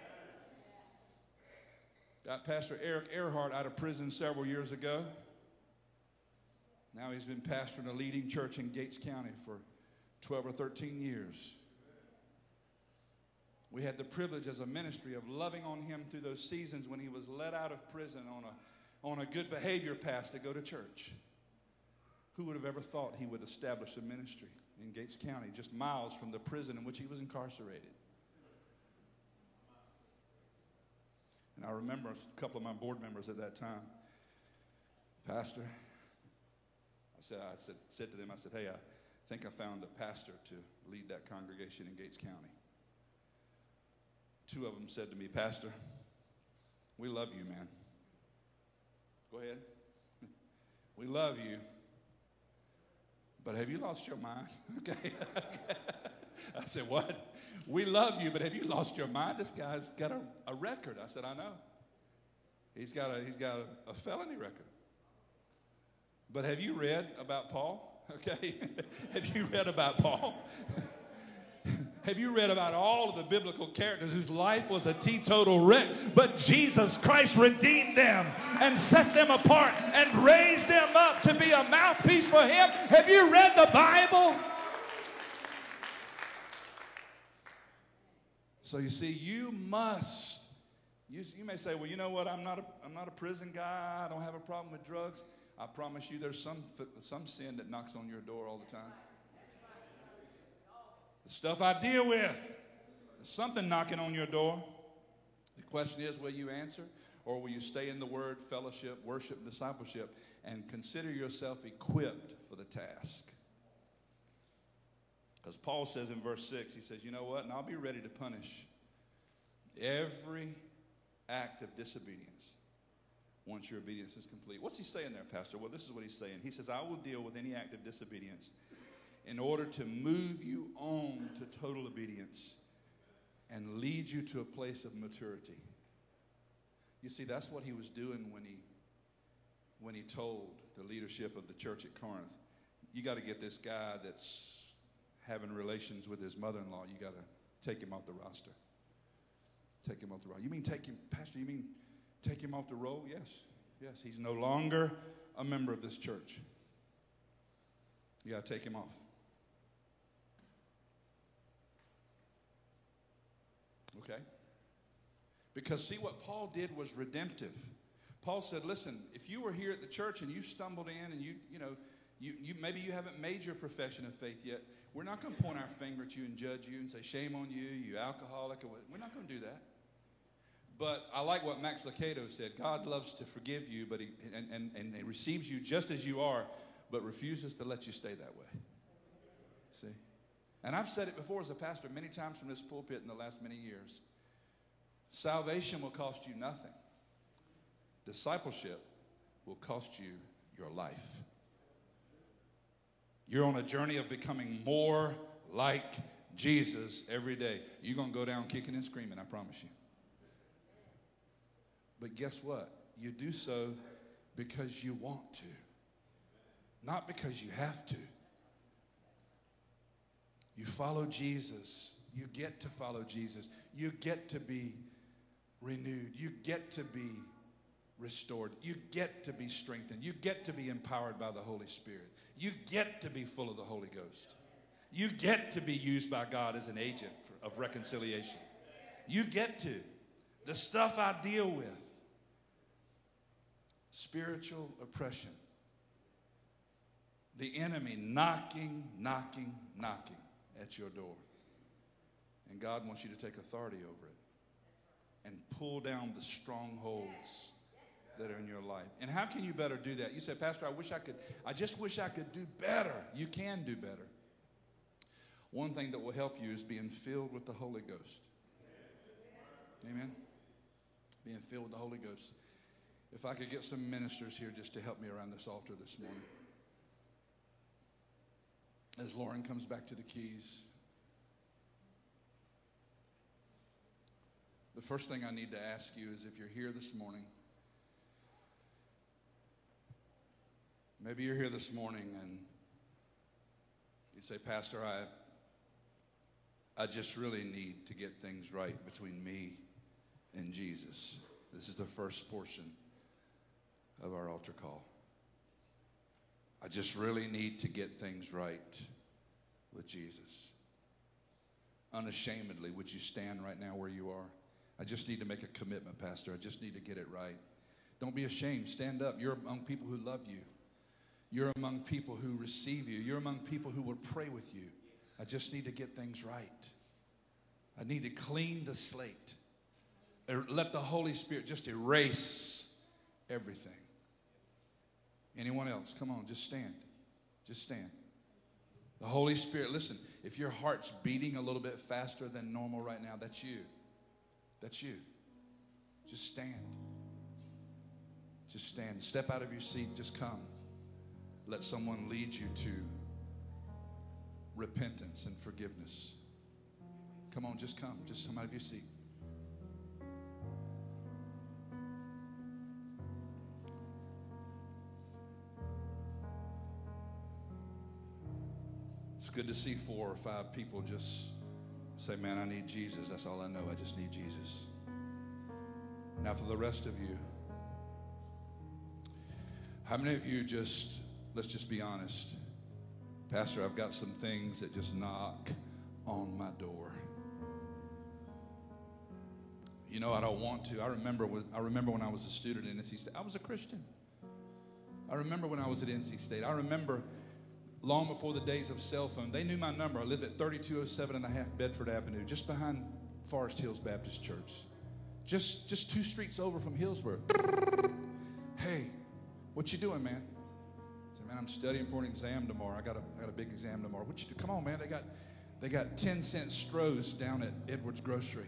Got Pastor Eric Earhart out of prison several years ago. Now he's been pastoring a leading church in Gates County for 12 or 13 years. We had the privilege as a ministry of loving on him through those seasons when he was let out of prison on a good behavior pass to go to church. Who would have ever thought he would establish a ministry in Gates County, just miles from the prison in which he was incarcerated? And I remember a couple of my board members at that time. Pastor, I said to them, I said, hey, I think I found a pastor to lead that congregation in Gates County. Two of them said to me, Pastor, we love you, man. Go ahead. We love you. But have you lost your mind? Okay. I said, what? We love you, but have you lost your mind? This guy's got a record. I said, I know. He's got a felony record. But have you read about Paul? Okay. Have you read about Paul? Have you read about all of the biblical characters whose life was a teetotal wreck, but Jesus Christ redeemed them and set them apart and raised them up to be a mouthpiece for Him? Have you read the Bible? So you see, you must. You may say, well, you know what? I'm not a prison guy. I don't have a problem with drugs. I promise you, there's some sin that knocks on your door all the time. The stuff I deal with, there's something knocking on your door. The question is, will you answer, or will you stay in the Word, fellowship, worship, discipleship, and consider yourself equipped for the task? Because Paul says in verse 6, he says, you know what? And I'll be ready to punish every act of disobedience once your obedience is complete. What's he saying there, Pastor? Well, this is what he's saying. He says, I will deal with any act of disobedience in order to move you on to total obedience and lead you to a place of maturity. You see, that's what he was doing when he told the leadership of the church at Corinth, you got to get this guy that's having relations with his mother-in-law, you got to take him off the roster. Take him off the roster. You mean take him, Pastor, you mean take him off the roll? Yes. Yes, he's no longer a member of this church. You got to take him off. Okay? Because see, what Paul did was redemptive. Paul said, listen, if you were here at the church and you stumbled in and you maybe you haven't made your profession of faith yet, we're not going to point our finger at you and judge you and say, shame on you, you alcoholic. We're not going to do that. But I like what Max Lucado said. God loves to forgive you, but he receives you just as you are, but refuses to let you stay that way. See? And I've said it before as a pastor many times from this pulpit in the last many years. Salvation will cost you nothing. Discipleship will cost you your life. You're on a journey of becoming more like Jesus every day. You're going to go down kicking and screaming, I promise you. But guess what? You do so because you want to, not because you have to. You follow Jesus. You get to follow Jesus. You get to be renewed. You get to be restored. You get to be strengthened. You get to be empowered by the Holy Spirit. You get to be full of the Holy Ghost. You get to be used by God as an agent of reconciliation. You get to. the stuff I deal with. Spiritual oppression. The enemy knocking at your door. And God wants you to take authority over it and pull down the strongholds that are in your life. And how can you better do that? You say, Pastor, I just wish I could do better. You can do better. One thing that will help you is being filled with the Holy Ghost. Amen? Being filled with the Holy Ghost. If I could get some ministers here just to help me around this altar this morning. As Lauren comes back to the keys. The first thing I need to ask you is, if you're here this morning, maybe you're here this morning and you say, Pastor, I just really need to get things right between me and Jesus. This is the first portion of our altar call. I just really need to get things right with Jesus. Unashamedly, would you stand right now where you are? I just need to make a commitment, Pastor. I just need to get it right. Don't be ashamed. Stand up. You're among people who love you. You're among people who receive you. You're among people who will pray with you. I just need to get things right. I need to clean the slate. Let the Holy Spirit just erase everything. Anyone else? Come on, just stand. Just stand. The Holy Spirit, listen, if your heart's beating a little bit faster than normal right now, that's you. That's you. Just stand. Just stand. Step out of your seat. Just come. Let someone lead you to repentance and forgiveness. Come on, just come. Just come out of your seat. It's good to see 4 or 5 people just say, man, I need Jesus. That's all I know. I just need Jesus. Now for the rest of you, how many of you just, let's just be honest. Pastor, I've got some things that just knock on my door. You know, I don't want to. I remember when I was a student in NC State. I was a Christian. I remember when I was at NC State. I remember long before the days of cell phone. They knew my number. I lived at 3207.5 Bedford Avenue, just behind Forest Hills Baptist Church. Just 2 streets over from Hillsborough. Hey, what you doing, man? I said, man, I'm studying for an exam tomorrow. I got a big exam tomorrow. What you do? Come on, man. They got 10-cent Strohs down at Edwards Grocery.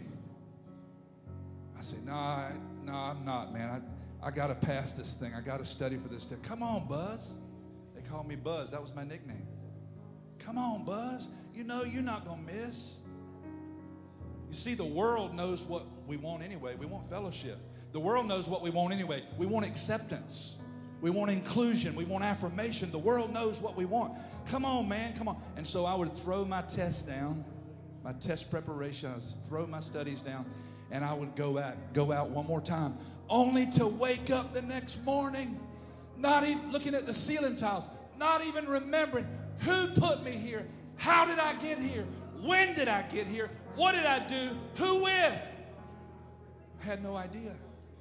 I said, no, I'm not, man. I got to pass this thing. I got to study for this thing. Come on, Buzz. They called me Buzz. That was my nickname. Come on, Buzz. You know you're not going to miss. You see, the world knows what we want anyway. We want fellowship. The world knows what we want anyway. We want acceptance. We want inclusion. We want affirmation. The world knows what we want. Come on, man. Come on. And so I would throw my tests down, my test preparation. I would throw my studies down, and I would go out one more time, only to wake up the next morning, not even looking at the ceiling tiles, not even remembering who put me here, how did I get here, when did I get here, what did I do, who with? I had no idea.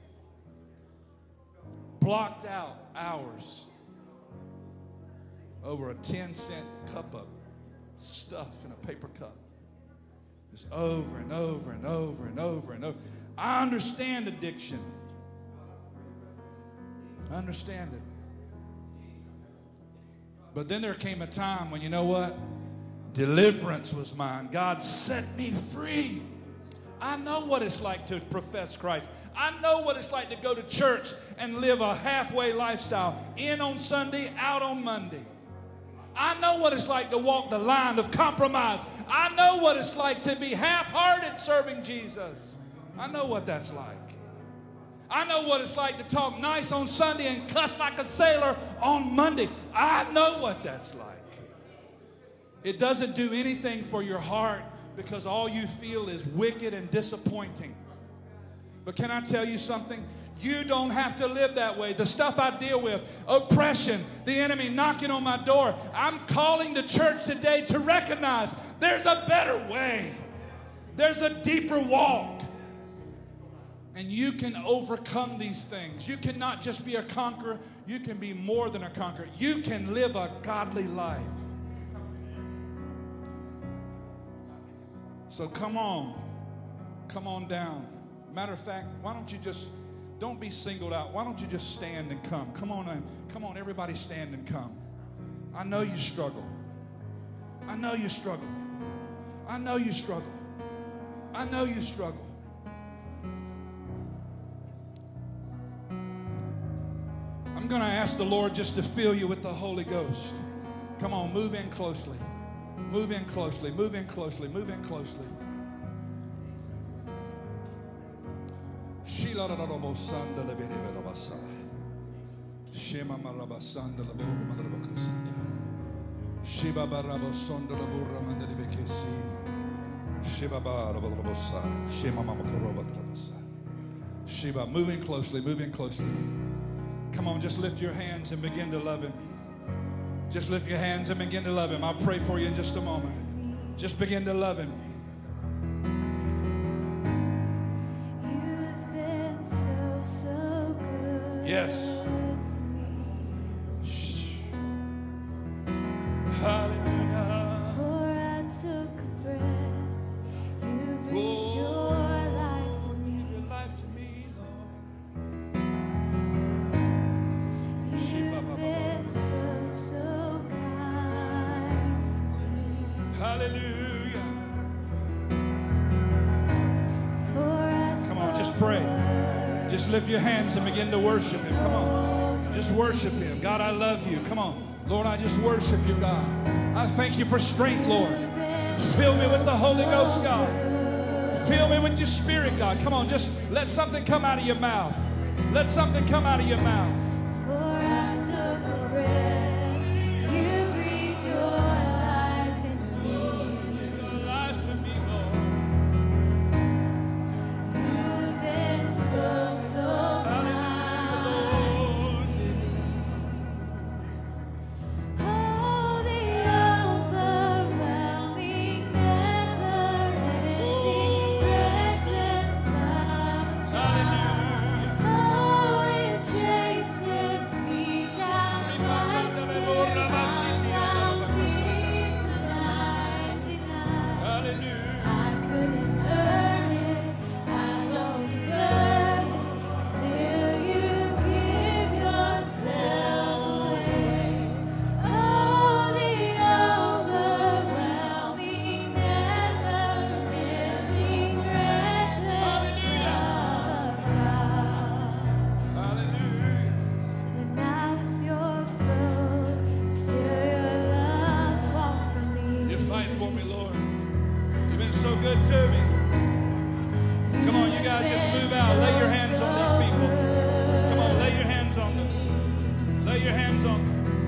Blocked out hours over a 10-cent cup of stuff in a paper cup. Just over and over and over and over and over. I understand addiction. I understand it. But then there came a time when, you know what? Deliverance was mine. God set me free. I know what it's like to profess Christ. I know what it's like to go to church and live a halfway lifestyle. In on Sunday, out on Monday. I know what it's like to walk the line of compromise. I know what it's like to be half-hearted serving Jesus. I know what that's like. I know what it's like to talk nice on Sunday and cuss like a sailor on Monday. I know what that's like. It doesn't do anything for your heart because all you feel is wicked and disappointing. But can I tell you something? You don't have to live that way. The stuff I deal with, oppression, the enemy knocking on my door, I'm calling the church today to recognize there's a better way. There's a deeper walk. And you can overcome these things. You cannot just be a conqueror. You can be more than a conqueror. You can live a godly life. So come on down. Matter of fact, why don't you just, don't be singled out. Why don't you just stand and come? Come on, everybody stand and come. I know you struggle. I know you struggle. I know you struggle. I know you struggle. I'm going to ask the Lord just to fill you with the Holy Ghost. Come on, move in closely. Move in closely. Move in closely. Move in closely. Moving closely, moving closely. Come on, just lift your hands and begin to love Him. Just lift your hands and begin to love Him. I'll pray for you in just a moment. Just begin to love Him. You've been so good. Yes. To me. Hallelujah. Before I took a breath, you breathed your life in me. Give your life to me, Lord. You've been so kind to me. Hallelujah. Before I Come on, just pray. Just lift your hands and begin to worship Him. Come on. Just worship Him. God, I love you. Come on. Lord, I just worship you, God. I thank you for strength, Lord. Fill me with the Holy Ghost, God. Fill me with your Spirit, God. Come on, just let something come out of your mouth. Let something come out of your mouth. Before I took a breath, you breathed your life in me. Give your life to me, Lord. You've been so kind to me. Oh, the overwhelming, never-ending greatness of God. Oh, it chases me down, finds till I found peace and 99. Hallelujah. I couldn't earn it, I don't deserve it. Still, you give yourself away. Oh, the overwhelming, never-ending greatness of God. Hallelujah. When I was your foe, still your love fought for me. You fight for me, Lord. You've been so good to me. Come on, you guys just move out. Lay your hands on these people. Come on, lay your hands on them. Lay your hands on them.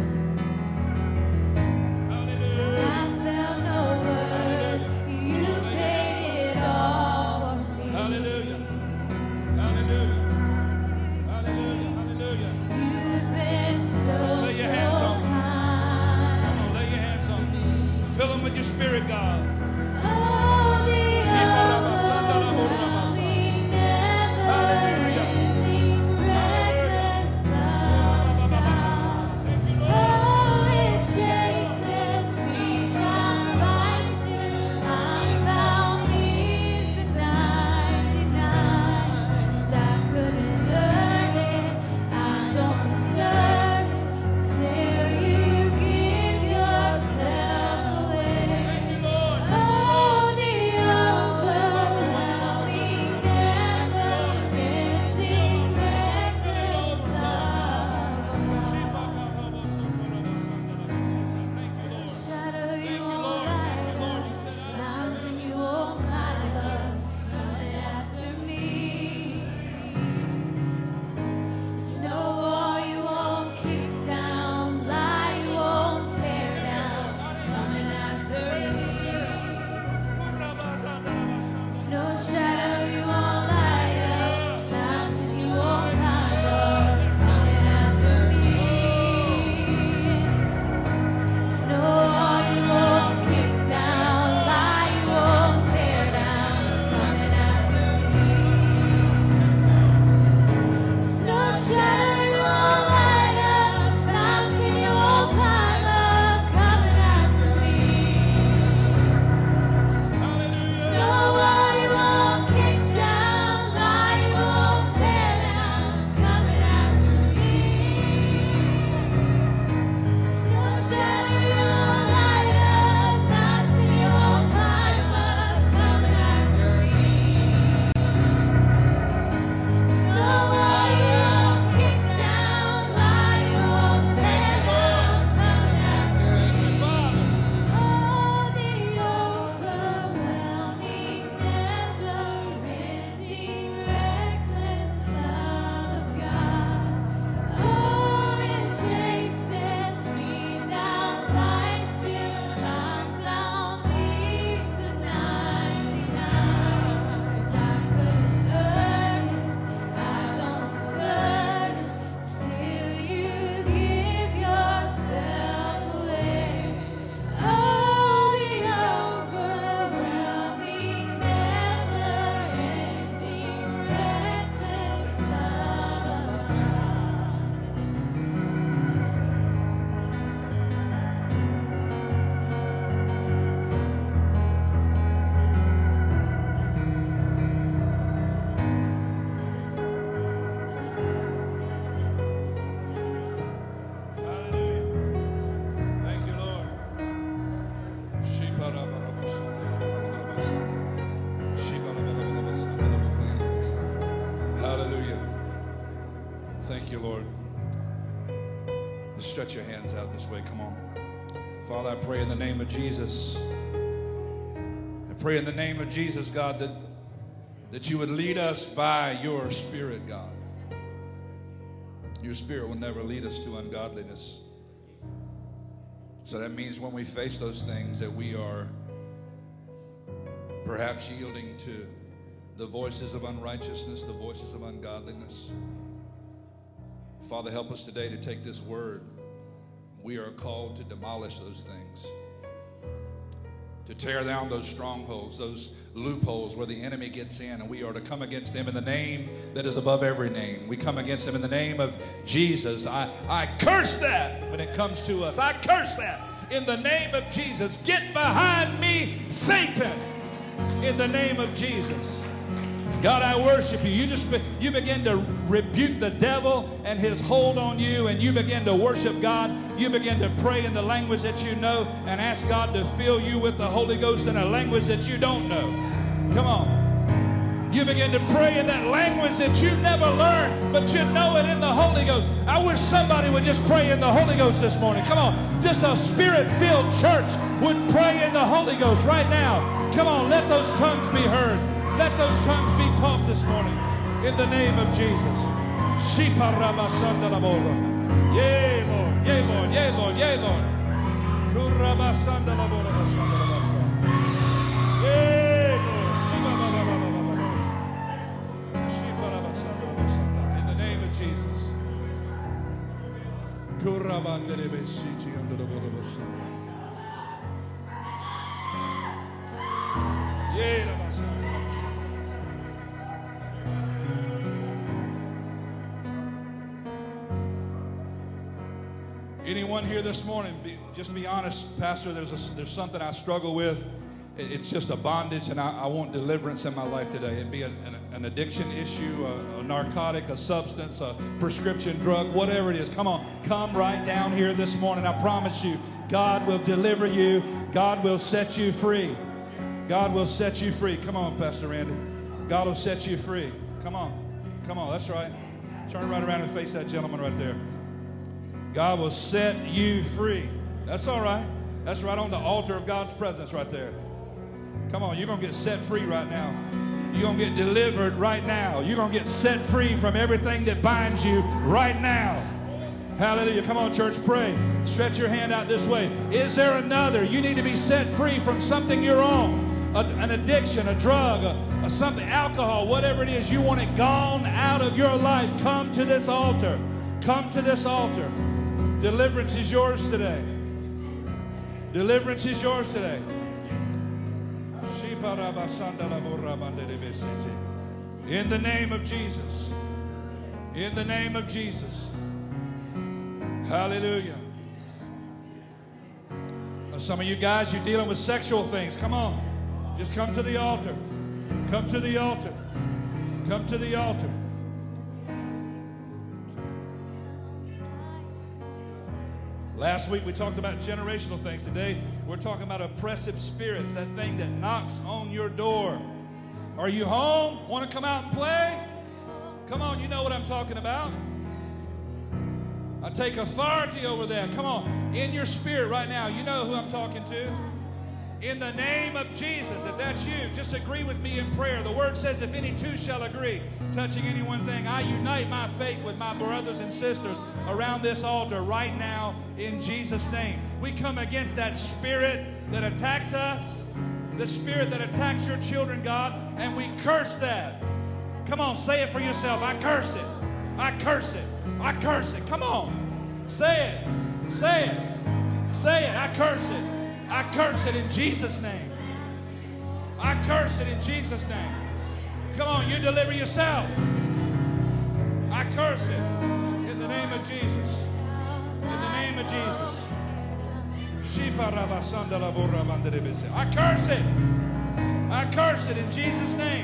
Hallelujah. I felt no worth. You paid it all for me. Hallelujah. Hallelujah. Hallelujah. Hallelujah. You've been so lay your hands on them. kind. Come on, lay your hands on them. Fill them with your Spirit, God. Oh, the overwhelming, never-ending greatness of God. Oh, it chases me down, finds till I found peace at 99. And I couldn't earn it, I don't deserve it. Still, you give yourself away. Thank you, Lord. Oh, Stretch your hands out this way. Come on. Father, I pray in the name of Jesus. I pray in the name of Jesus, God, that you would lead us by your Spirit, God. Your Spirit will never lead us to ungodliness. So that means when we face those things that we are perhaps yielding to the voices of unrighteousness, the voices of ungodliness. Father, help us today to take this word. We are called to demolish those things, to tear down those strongholds, those loopholes where the enemy gets in, and we are to come against them in the name that is above every name. We come against them in the name of Jesus. I curse that when it comes to us. I curse that in the name of Jesus. Get behind me, Satan, in the name of Jesus. God, I worship you. You begin to rebuke the devil and his hold on you, and you begin to worship God. You begin to pray in the language that you know and ask God to fill you with the Holy Ghost in a language that you don't know. Come on. You begin to pray in that language that you never learned, but you know it in the Holy Ghost. I wish somebody would just pray in the Holy Ghost this morning. Come on. Just a Spirit-filled church would pray in the Holy Ghost right now. Come on. Let those tongues be heard. Let those tongues be taught this morning in the name of Jesus. Yea, Lord. Yea, Lord. Yea, Lord. Yea, Lord. Yea, Lord. In the name of Jesus. Yea, anyone here this morning, just be honest, Pastor, there's something I struggle with. It's just a bondage, and I want deliverance in my life today. It'd be an addiction issue, a narcotic, a substance, a prescription drug, whatever it is. Come on, come right down here this morning. I promise you, God will deliver you. God will set you free. God will set you free. Come on, Pastor Randy. God will set you free. Come on. Come on, that's right. Turn right around and face that gentleman right there. God will set you free. That's all right. That's right on the altar of God's presence right there. Come on, you're going to get set free right now. You're going to get delivered right now. You're going to get set free from everything that binds you right now. Hallelujah. Come on, church, pray. Stretch your hand out this way. Is there another? You need to be set free from something you're on. An addiction, a drug, something, alcohol, whatever it is. You want it gone out of your life. Come to this altar. Come to this altar. Deliverance is yours today. Deliverance is yours today. In the name of Jesus. In the name of Jesus. Hallelujah. Now, some of you guys, you're dealing with sexual things. Come on. Just come to the altar. Come to the altar. Come to the altar. Last week we talked about generational things. Today we're talking about oppressive spirits, that thing that knocks on your door. Are you home? Want to come out and play? Come on, you know what I'm talking about. I take authority over that. Come on, in your spirit right now, you know who I'm talking to. In the name of Jesus, if that's you, just agree with me in prayer. The word says, if any two shall agree, touching any one thing, I unite my faith with my brothers and sisters around this altar right now in Jesus' name. We come against that spirit that attacks us, the spirit that attacks your children, God, and we curse that. Come on, say it for yourself. I curse it. I curse it. I curse it. Come on. Say it. Say it. Say it. I curse it. I curse it in Jesus' name. I curse it in Jesus' name. Come on, you deliver yourself. I curse it in the name of Jesus. In the name of Jesus. I curse it. I curse it in Jesus' name.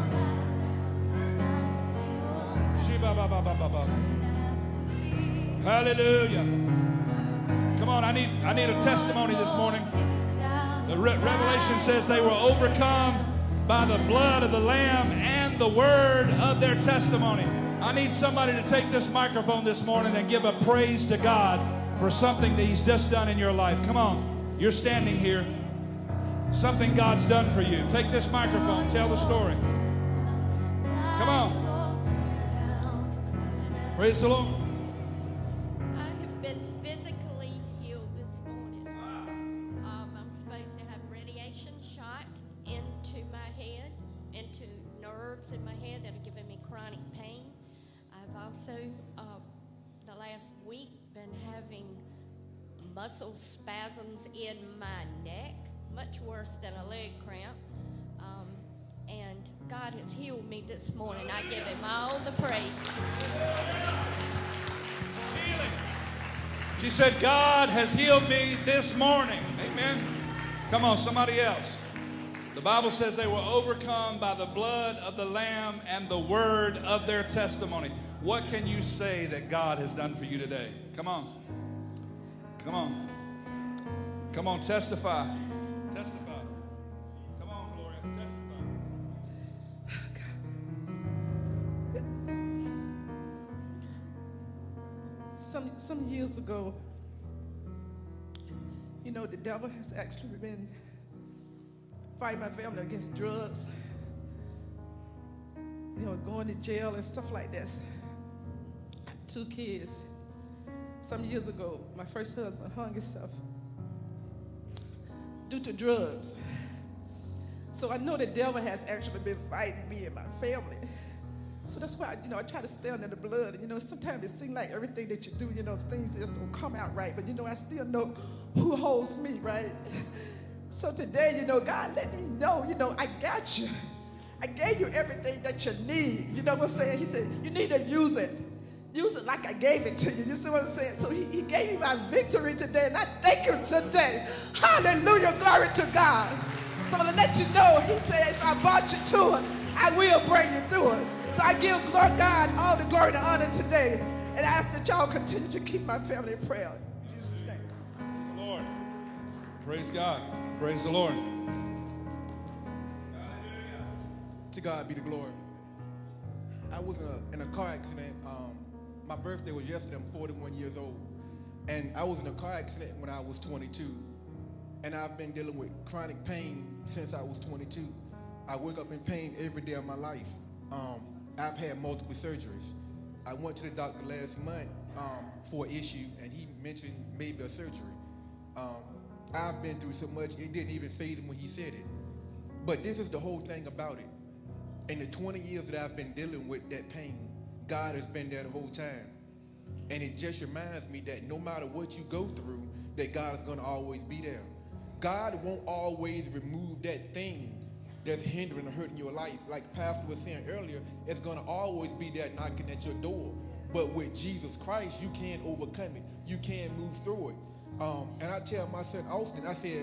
Hallelujah. Come on, I need a testimony this morning. The Revelation says they were overcome by the blood of the Lamb and the word of their testimony. I need somebody to take this microphone this morning and give a praise to God for something that He's just done in your life. Come on. You're standing here. Something God's done for you. Take this microphone. Tell the story. Come on. Praise the Lord. I have been physically healed this morning. I'm supposed to have radiation shot into my head, into nerves in my head that are giving me chronic pain. I've also, the last week, been having muscle spasms in my neck, much worse than a leg cramp. And God has healed me this morning. I give Him all the praise. She said, God has healed me this morning. Amen. Come on, somebody else. The Bible says they were overcome by the blood of the Lamb and the word of their testimony. What can you say that God has done for you today? Come on. Come on. Come on, testify. Testify. Come on, Gloria, testify. Some years ago, you know, the devil has actually been fighting my family against drugs, you know, going to jail and stuff like this. 2 kids. Some years ago, my first husband hung himself due to drugs. So I know the devil has actually been fighting me and my family. So that's why, I try to stay under the blood. Sometimes it seems like everything that you do, things just don't come out right. But, I still know who holds me, right? So today, God let me know, I got you. I gave you everything that you need. You know what I'm saying? He said, you need to use it. Use it like I gave it to you. You see what I'm saying? So he gave me my victory today, and I thank Him today. Hallelujah, glory to God. So to let you know, He said, if I brought you to it, I will bring you through it. So I give God all the glory and honor today, and I ask that y'all continue to keep my family in prayer. In Jesus' name. Praise the Lord. Praise God. Praise the Lord. To God be the glory. I was in a car accident. My birthday was yesterday. I'm 41 years old. And I was in a car accident when I was 22. And I've been dealing with chronic pain since I was 22. I wake up in pain every day of my life. I've had multiple surgeries. I went to the doctor last month for an issue, and he mentioned maybe a surgery. I've been through so much, it didn't even faze him when he said it. But this is the whole thing about it. In the 20 years that I've been dealing with that pain, God has been there the whole time. And it just reminds me that no matter what you go through, that God is going to always be there. God won't always remove that thing that's hindering or hurting your life. Like Pastor was saying earlier, it's going to always be there knocking at your door. But with Jesus Christ, you can overcome it. You can move through it. And I tell my son often, I said,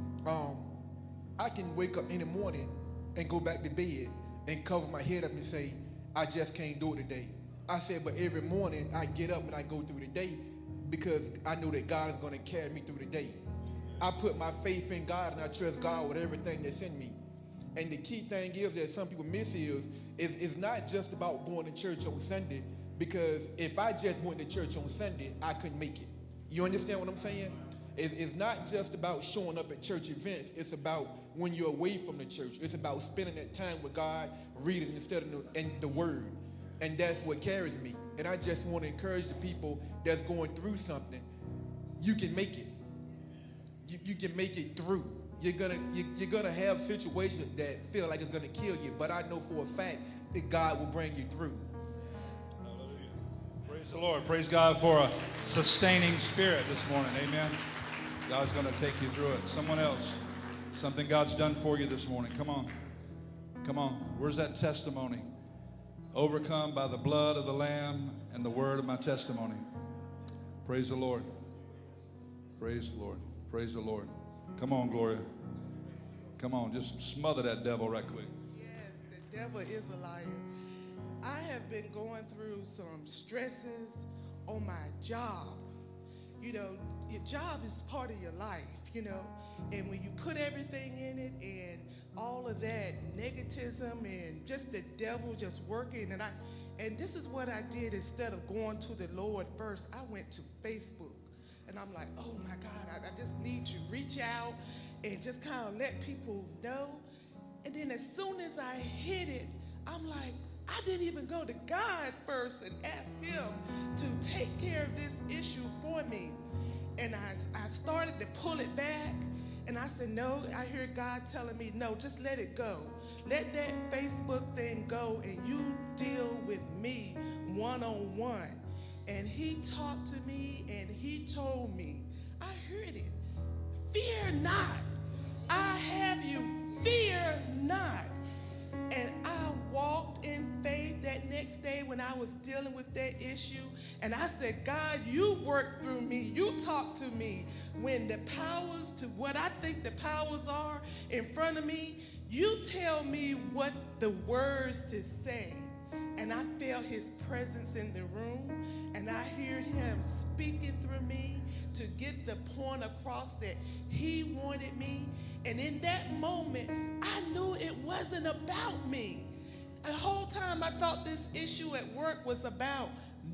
I can wake up in the morning and go back to bed and cover my head up and say, I just can't do it today. I said, but every morning I get up and I go through the day because I know that God is going to carry me through the day. I put my faith in God and I trust God with everything that's in me. And the key thing is that some people miss is it's not just about going to church on Sunday, because if I just went to church on Sunday, I couldn't make it. You understand what I'm saying? It's not just about showing up at church events. It's about when you're away from the church. It's about spending that time with God, reading instead of the Word. And that's what carries me. And I just want to encourage the people that's going through something. You can make it. You can make it through. You're gonna have situations that feel like it's gonna kill you, but I know for a fact that God will bring you through. Hallelujah. Praise the Lord. Praise God for a sustaining spirit this morning. Amen. God's gonna take you through it. Someone else, something God's done for you this morning. Come on. Come on. Where's that testimony? Overcome by the blood of the Lamb and the word of my testimony. Praise the Lord. Praise the Lord. Praise the Lord. Come on, Gloria. Come on, just smother that devil right quick. Yes, the devil is a liar. I have been going through some stresses on my job. Your job is part of your life, and when you put everything in it and all of that negativism and just the devil just working, And this is what I did. Instead of going to the Lord first, I went to Facebook. And I'm like, oh my God, I just need you. Reach out and just kind of let people know. And then as soon as I hit it, I'm like, I didn't even go to God first and ask him to take care of this issue for me. And I started to pull it back. And I said, no, I hear God telling me, no, just let it go. Let that Facebook thing go and you deal with me one-on-one. And he talked to me and he told me, I heard it, fear not. I have you, fear not. And I walked in faith that next day when I was dealing with that issue. And I said, God, you work through me. You talk to me. When the powers, to what I think the powers are in front of me, you tell me what the words to say. And I felt his presence in the room. And I heard him speaking through me to get the point across that he wanted me. And in that moment, I knew it wasn't about me. The whole time I thought this issue at work was about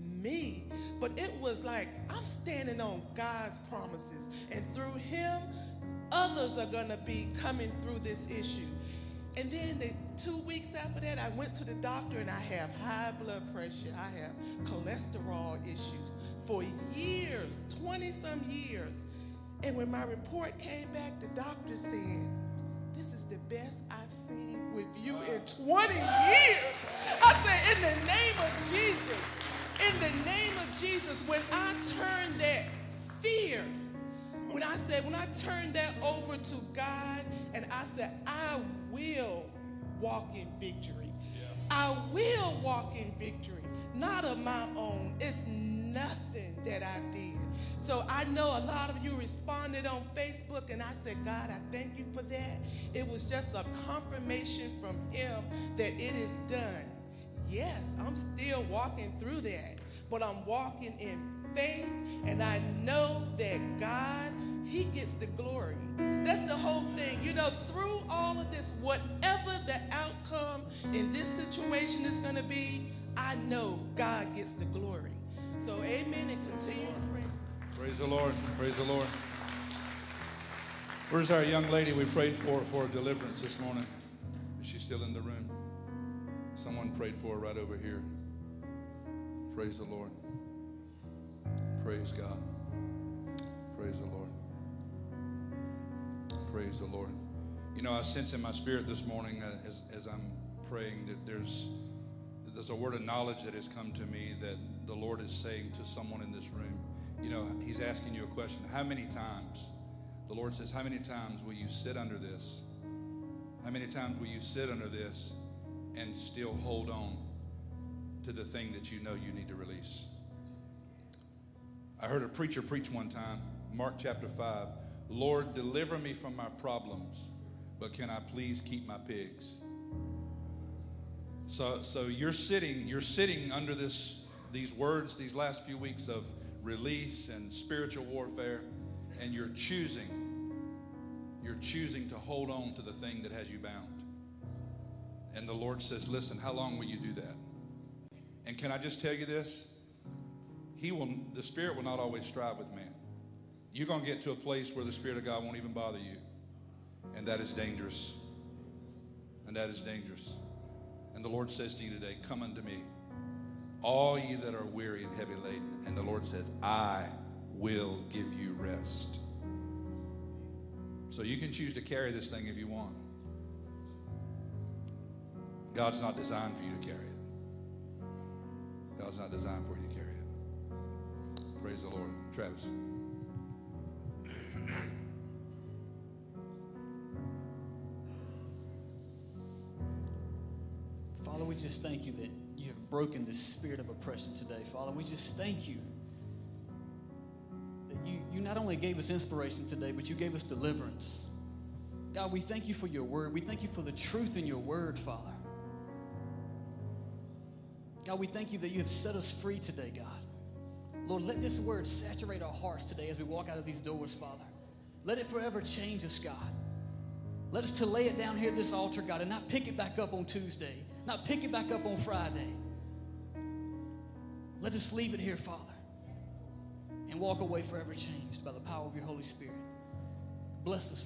me. But it was like, I'm standing on God's promises. And through him, others are going to be coming through this issue. And then 2 weeks after that, I went to the doctor and I have high blood pressure. I have cholesterol issues for years, 20-some years. And when my report came back, the doctor said, this is the best I've seen with you in 20 years. I said, in the name of Jesus, in the name of Jesus, when I turned that fear, when I turned that over to God and I said, I will walk in victory. Yeah. I will walk in victory, not of my own. It's nothing that I did. So I know a lot of you responded on Facebook, and I said, God, I thank you for that. It was just a confirmation from him that it is done. Yes, I'm still walking through that, but I'm walking in faith, and I know that God, he gets the glory. That's the whole thing. You know, through all of this, whatever the outcome in this situation is going to be, I know God gets the glory. So amen, and continue to pray. Praise the Lord. Praise the Lord. Where's our young lady we prayed for deliverance this morning? Is she still in the room? Someone prayed for her right over here. Praise the Lord. Praise God. Praise the Lord. Praise the Lord. You know, I sense in my spirit this morning as I'm praying that there's a word of knowledge that has come to me that the Lord is saying to someone in this room. You know, he's asking you a question. How many times, the Lord says, how many times will you sit under this? How many times will you sit under this and still hold on to the thing that you know you need to release? I heard a preacher preach one time, Mark chapter 5, Lord, deliver me from my problems, but can I please keep my pigs? So you're sitting under these words these last few weeks of release and spiritual warfare, and you're choosing to hold on to the thing that has you bound. And the Lord says, listen, how long will you do that? And can I just tell you this? The Spirit will not always strive with man. You're going to get to a place where the Spirit of God won't even bother you. And that is dangerous. And that is dangerous. And the Lord says to you today, come unto me, all ye that are weary and heavy laden. And the Lord says, I will give you rest. So you can choose to carry this thing if you want. God's not designed for you to carry it. God's not designed for you to carry it. Praise the Lord. Travis. Father, we just thank you that you have broken the spirit of oppression today. Father, we just thank you that you not only gave us inspiration today, but you gave us deliverance. God, we thank you for your word. We thank you for the truth in your word, Father. God, we thank you that you have set us free today, God. Lord, let this word saturate our hearts today as we walk out of these doors, Father. Let it forever change us, God. Let us to lay it down here at this altar, God, and not pick it back up on Tuesday, not pick it back up on Friday, Let us leave it here, Father, and walk away forever changed by the power of your Holy Spirit. Bless us.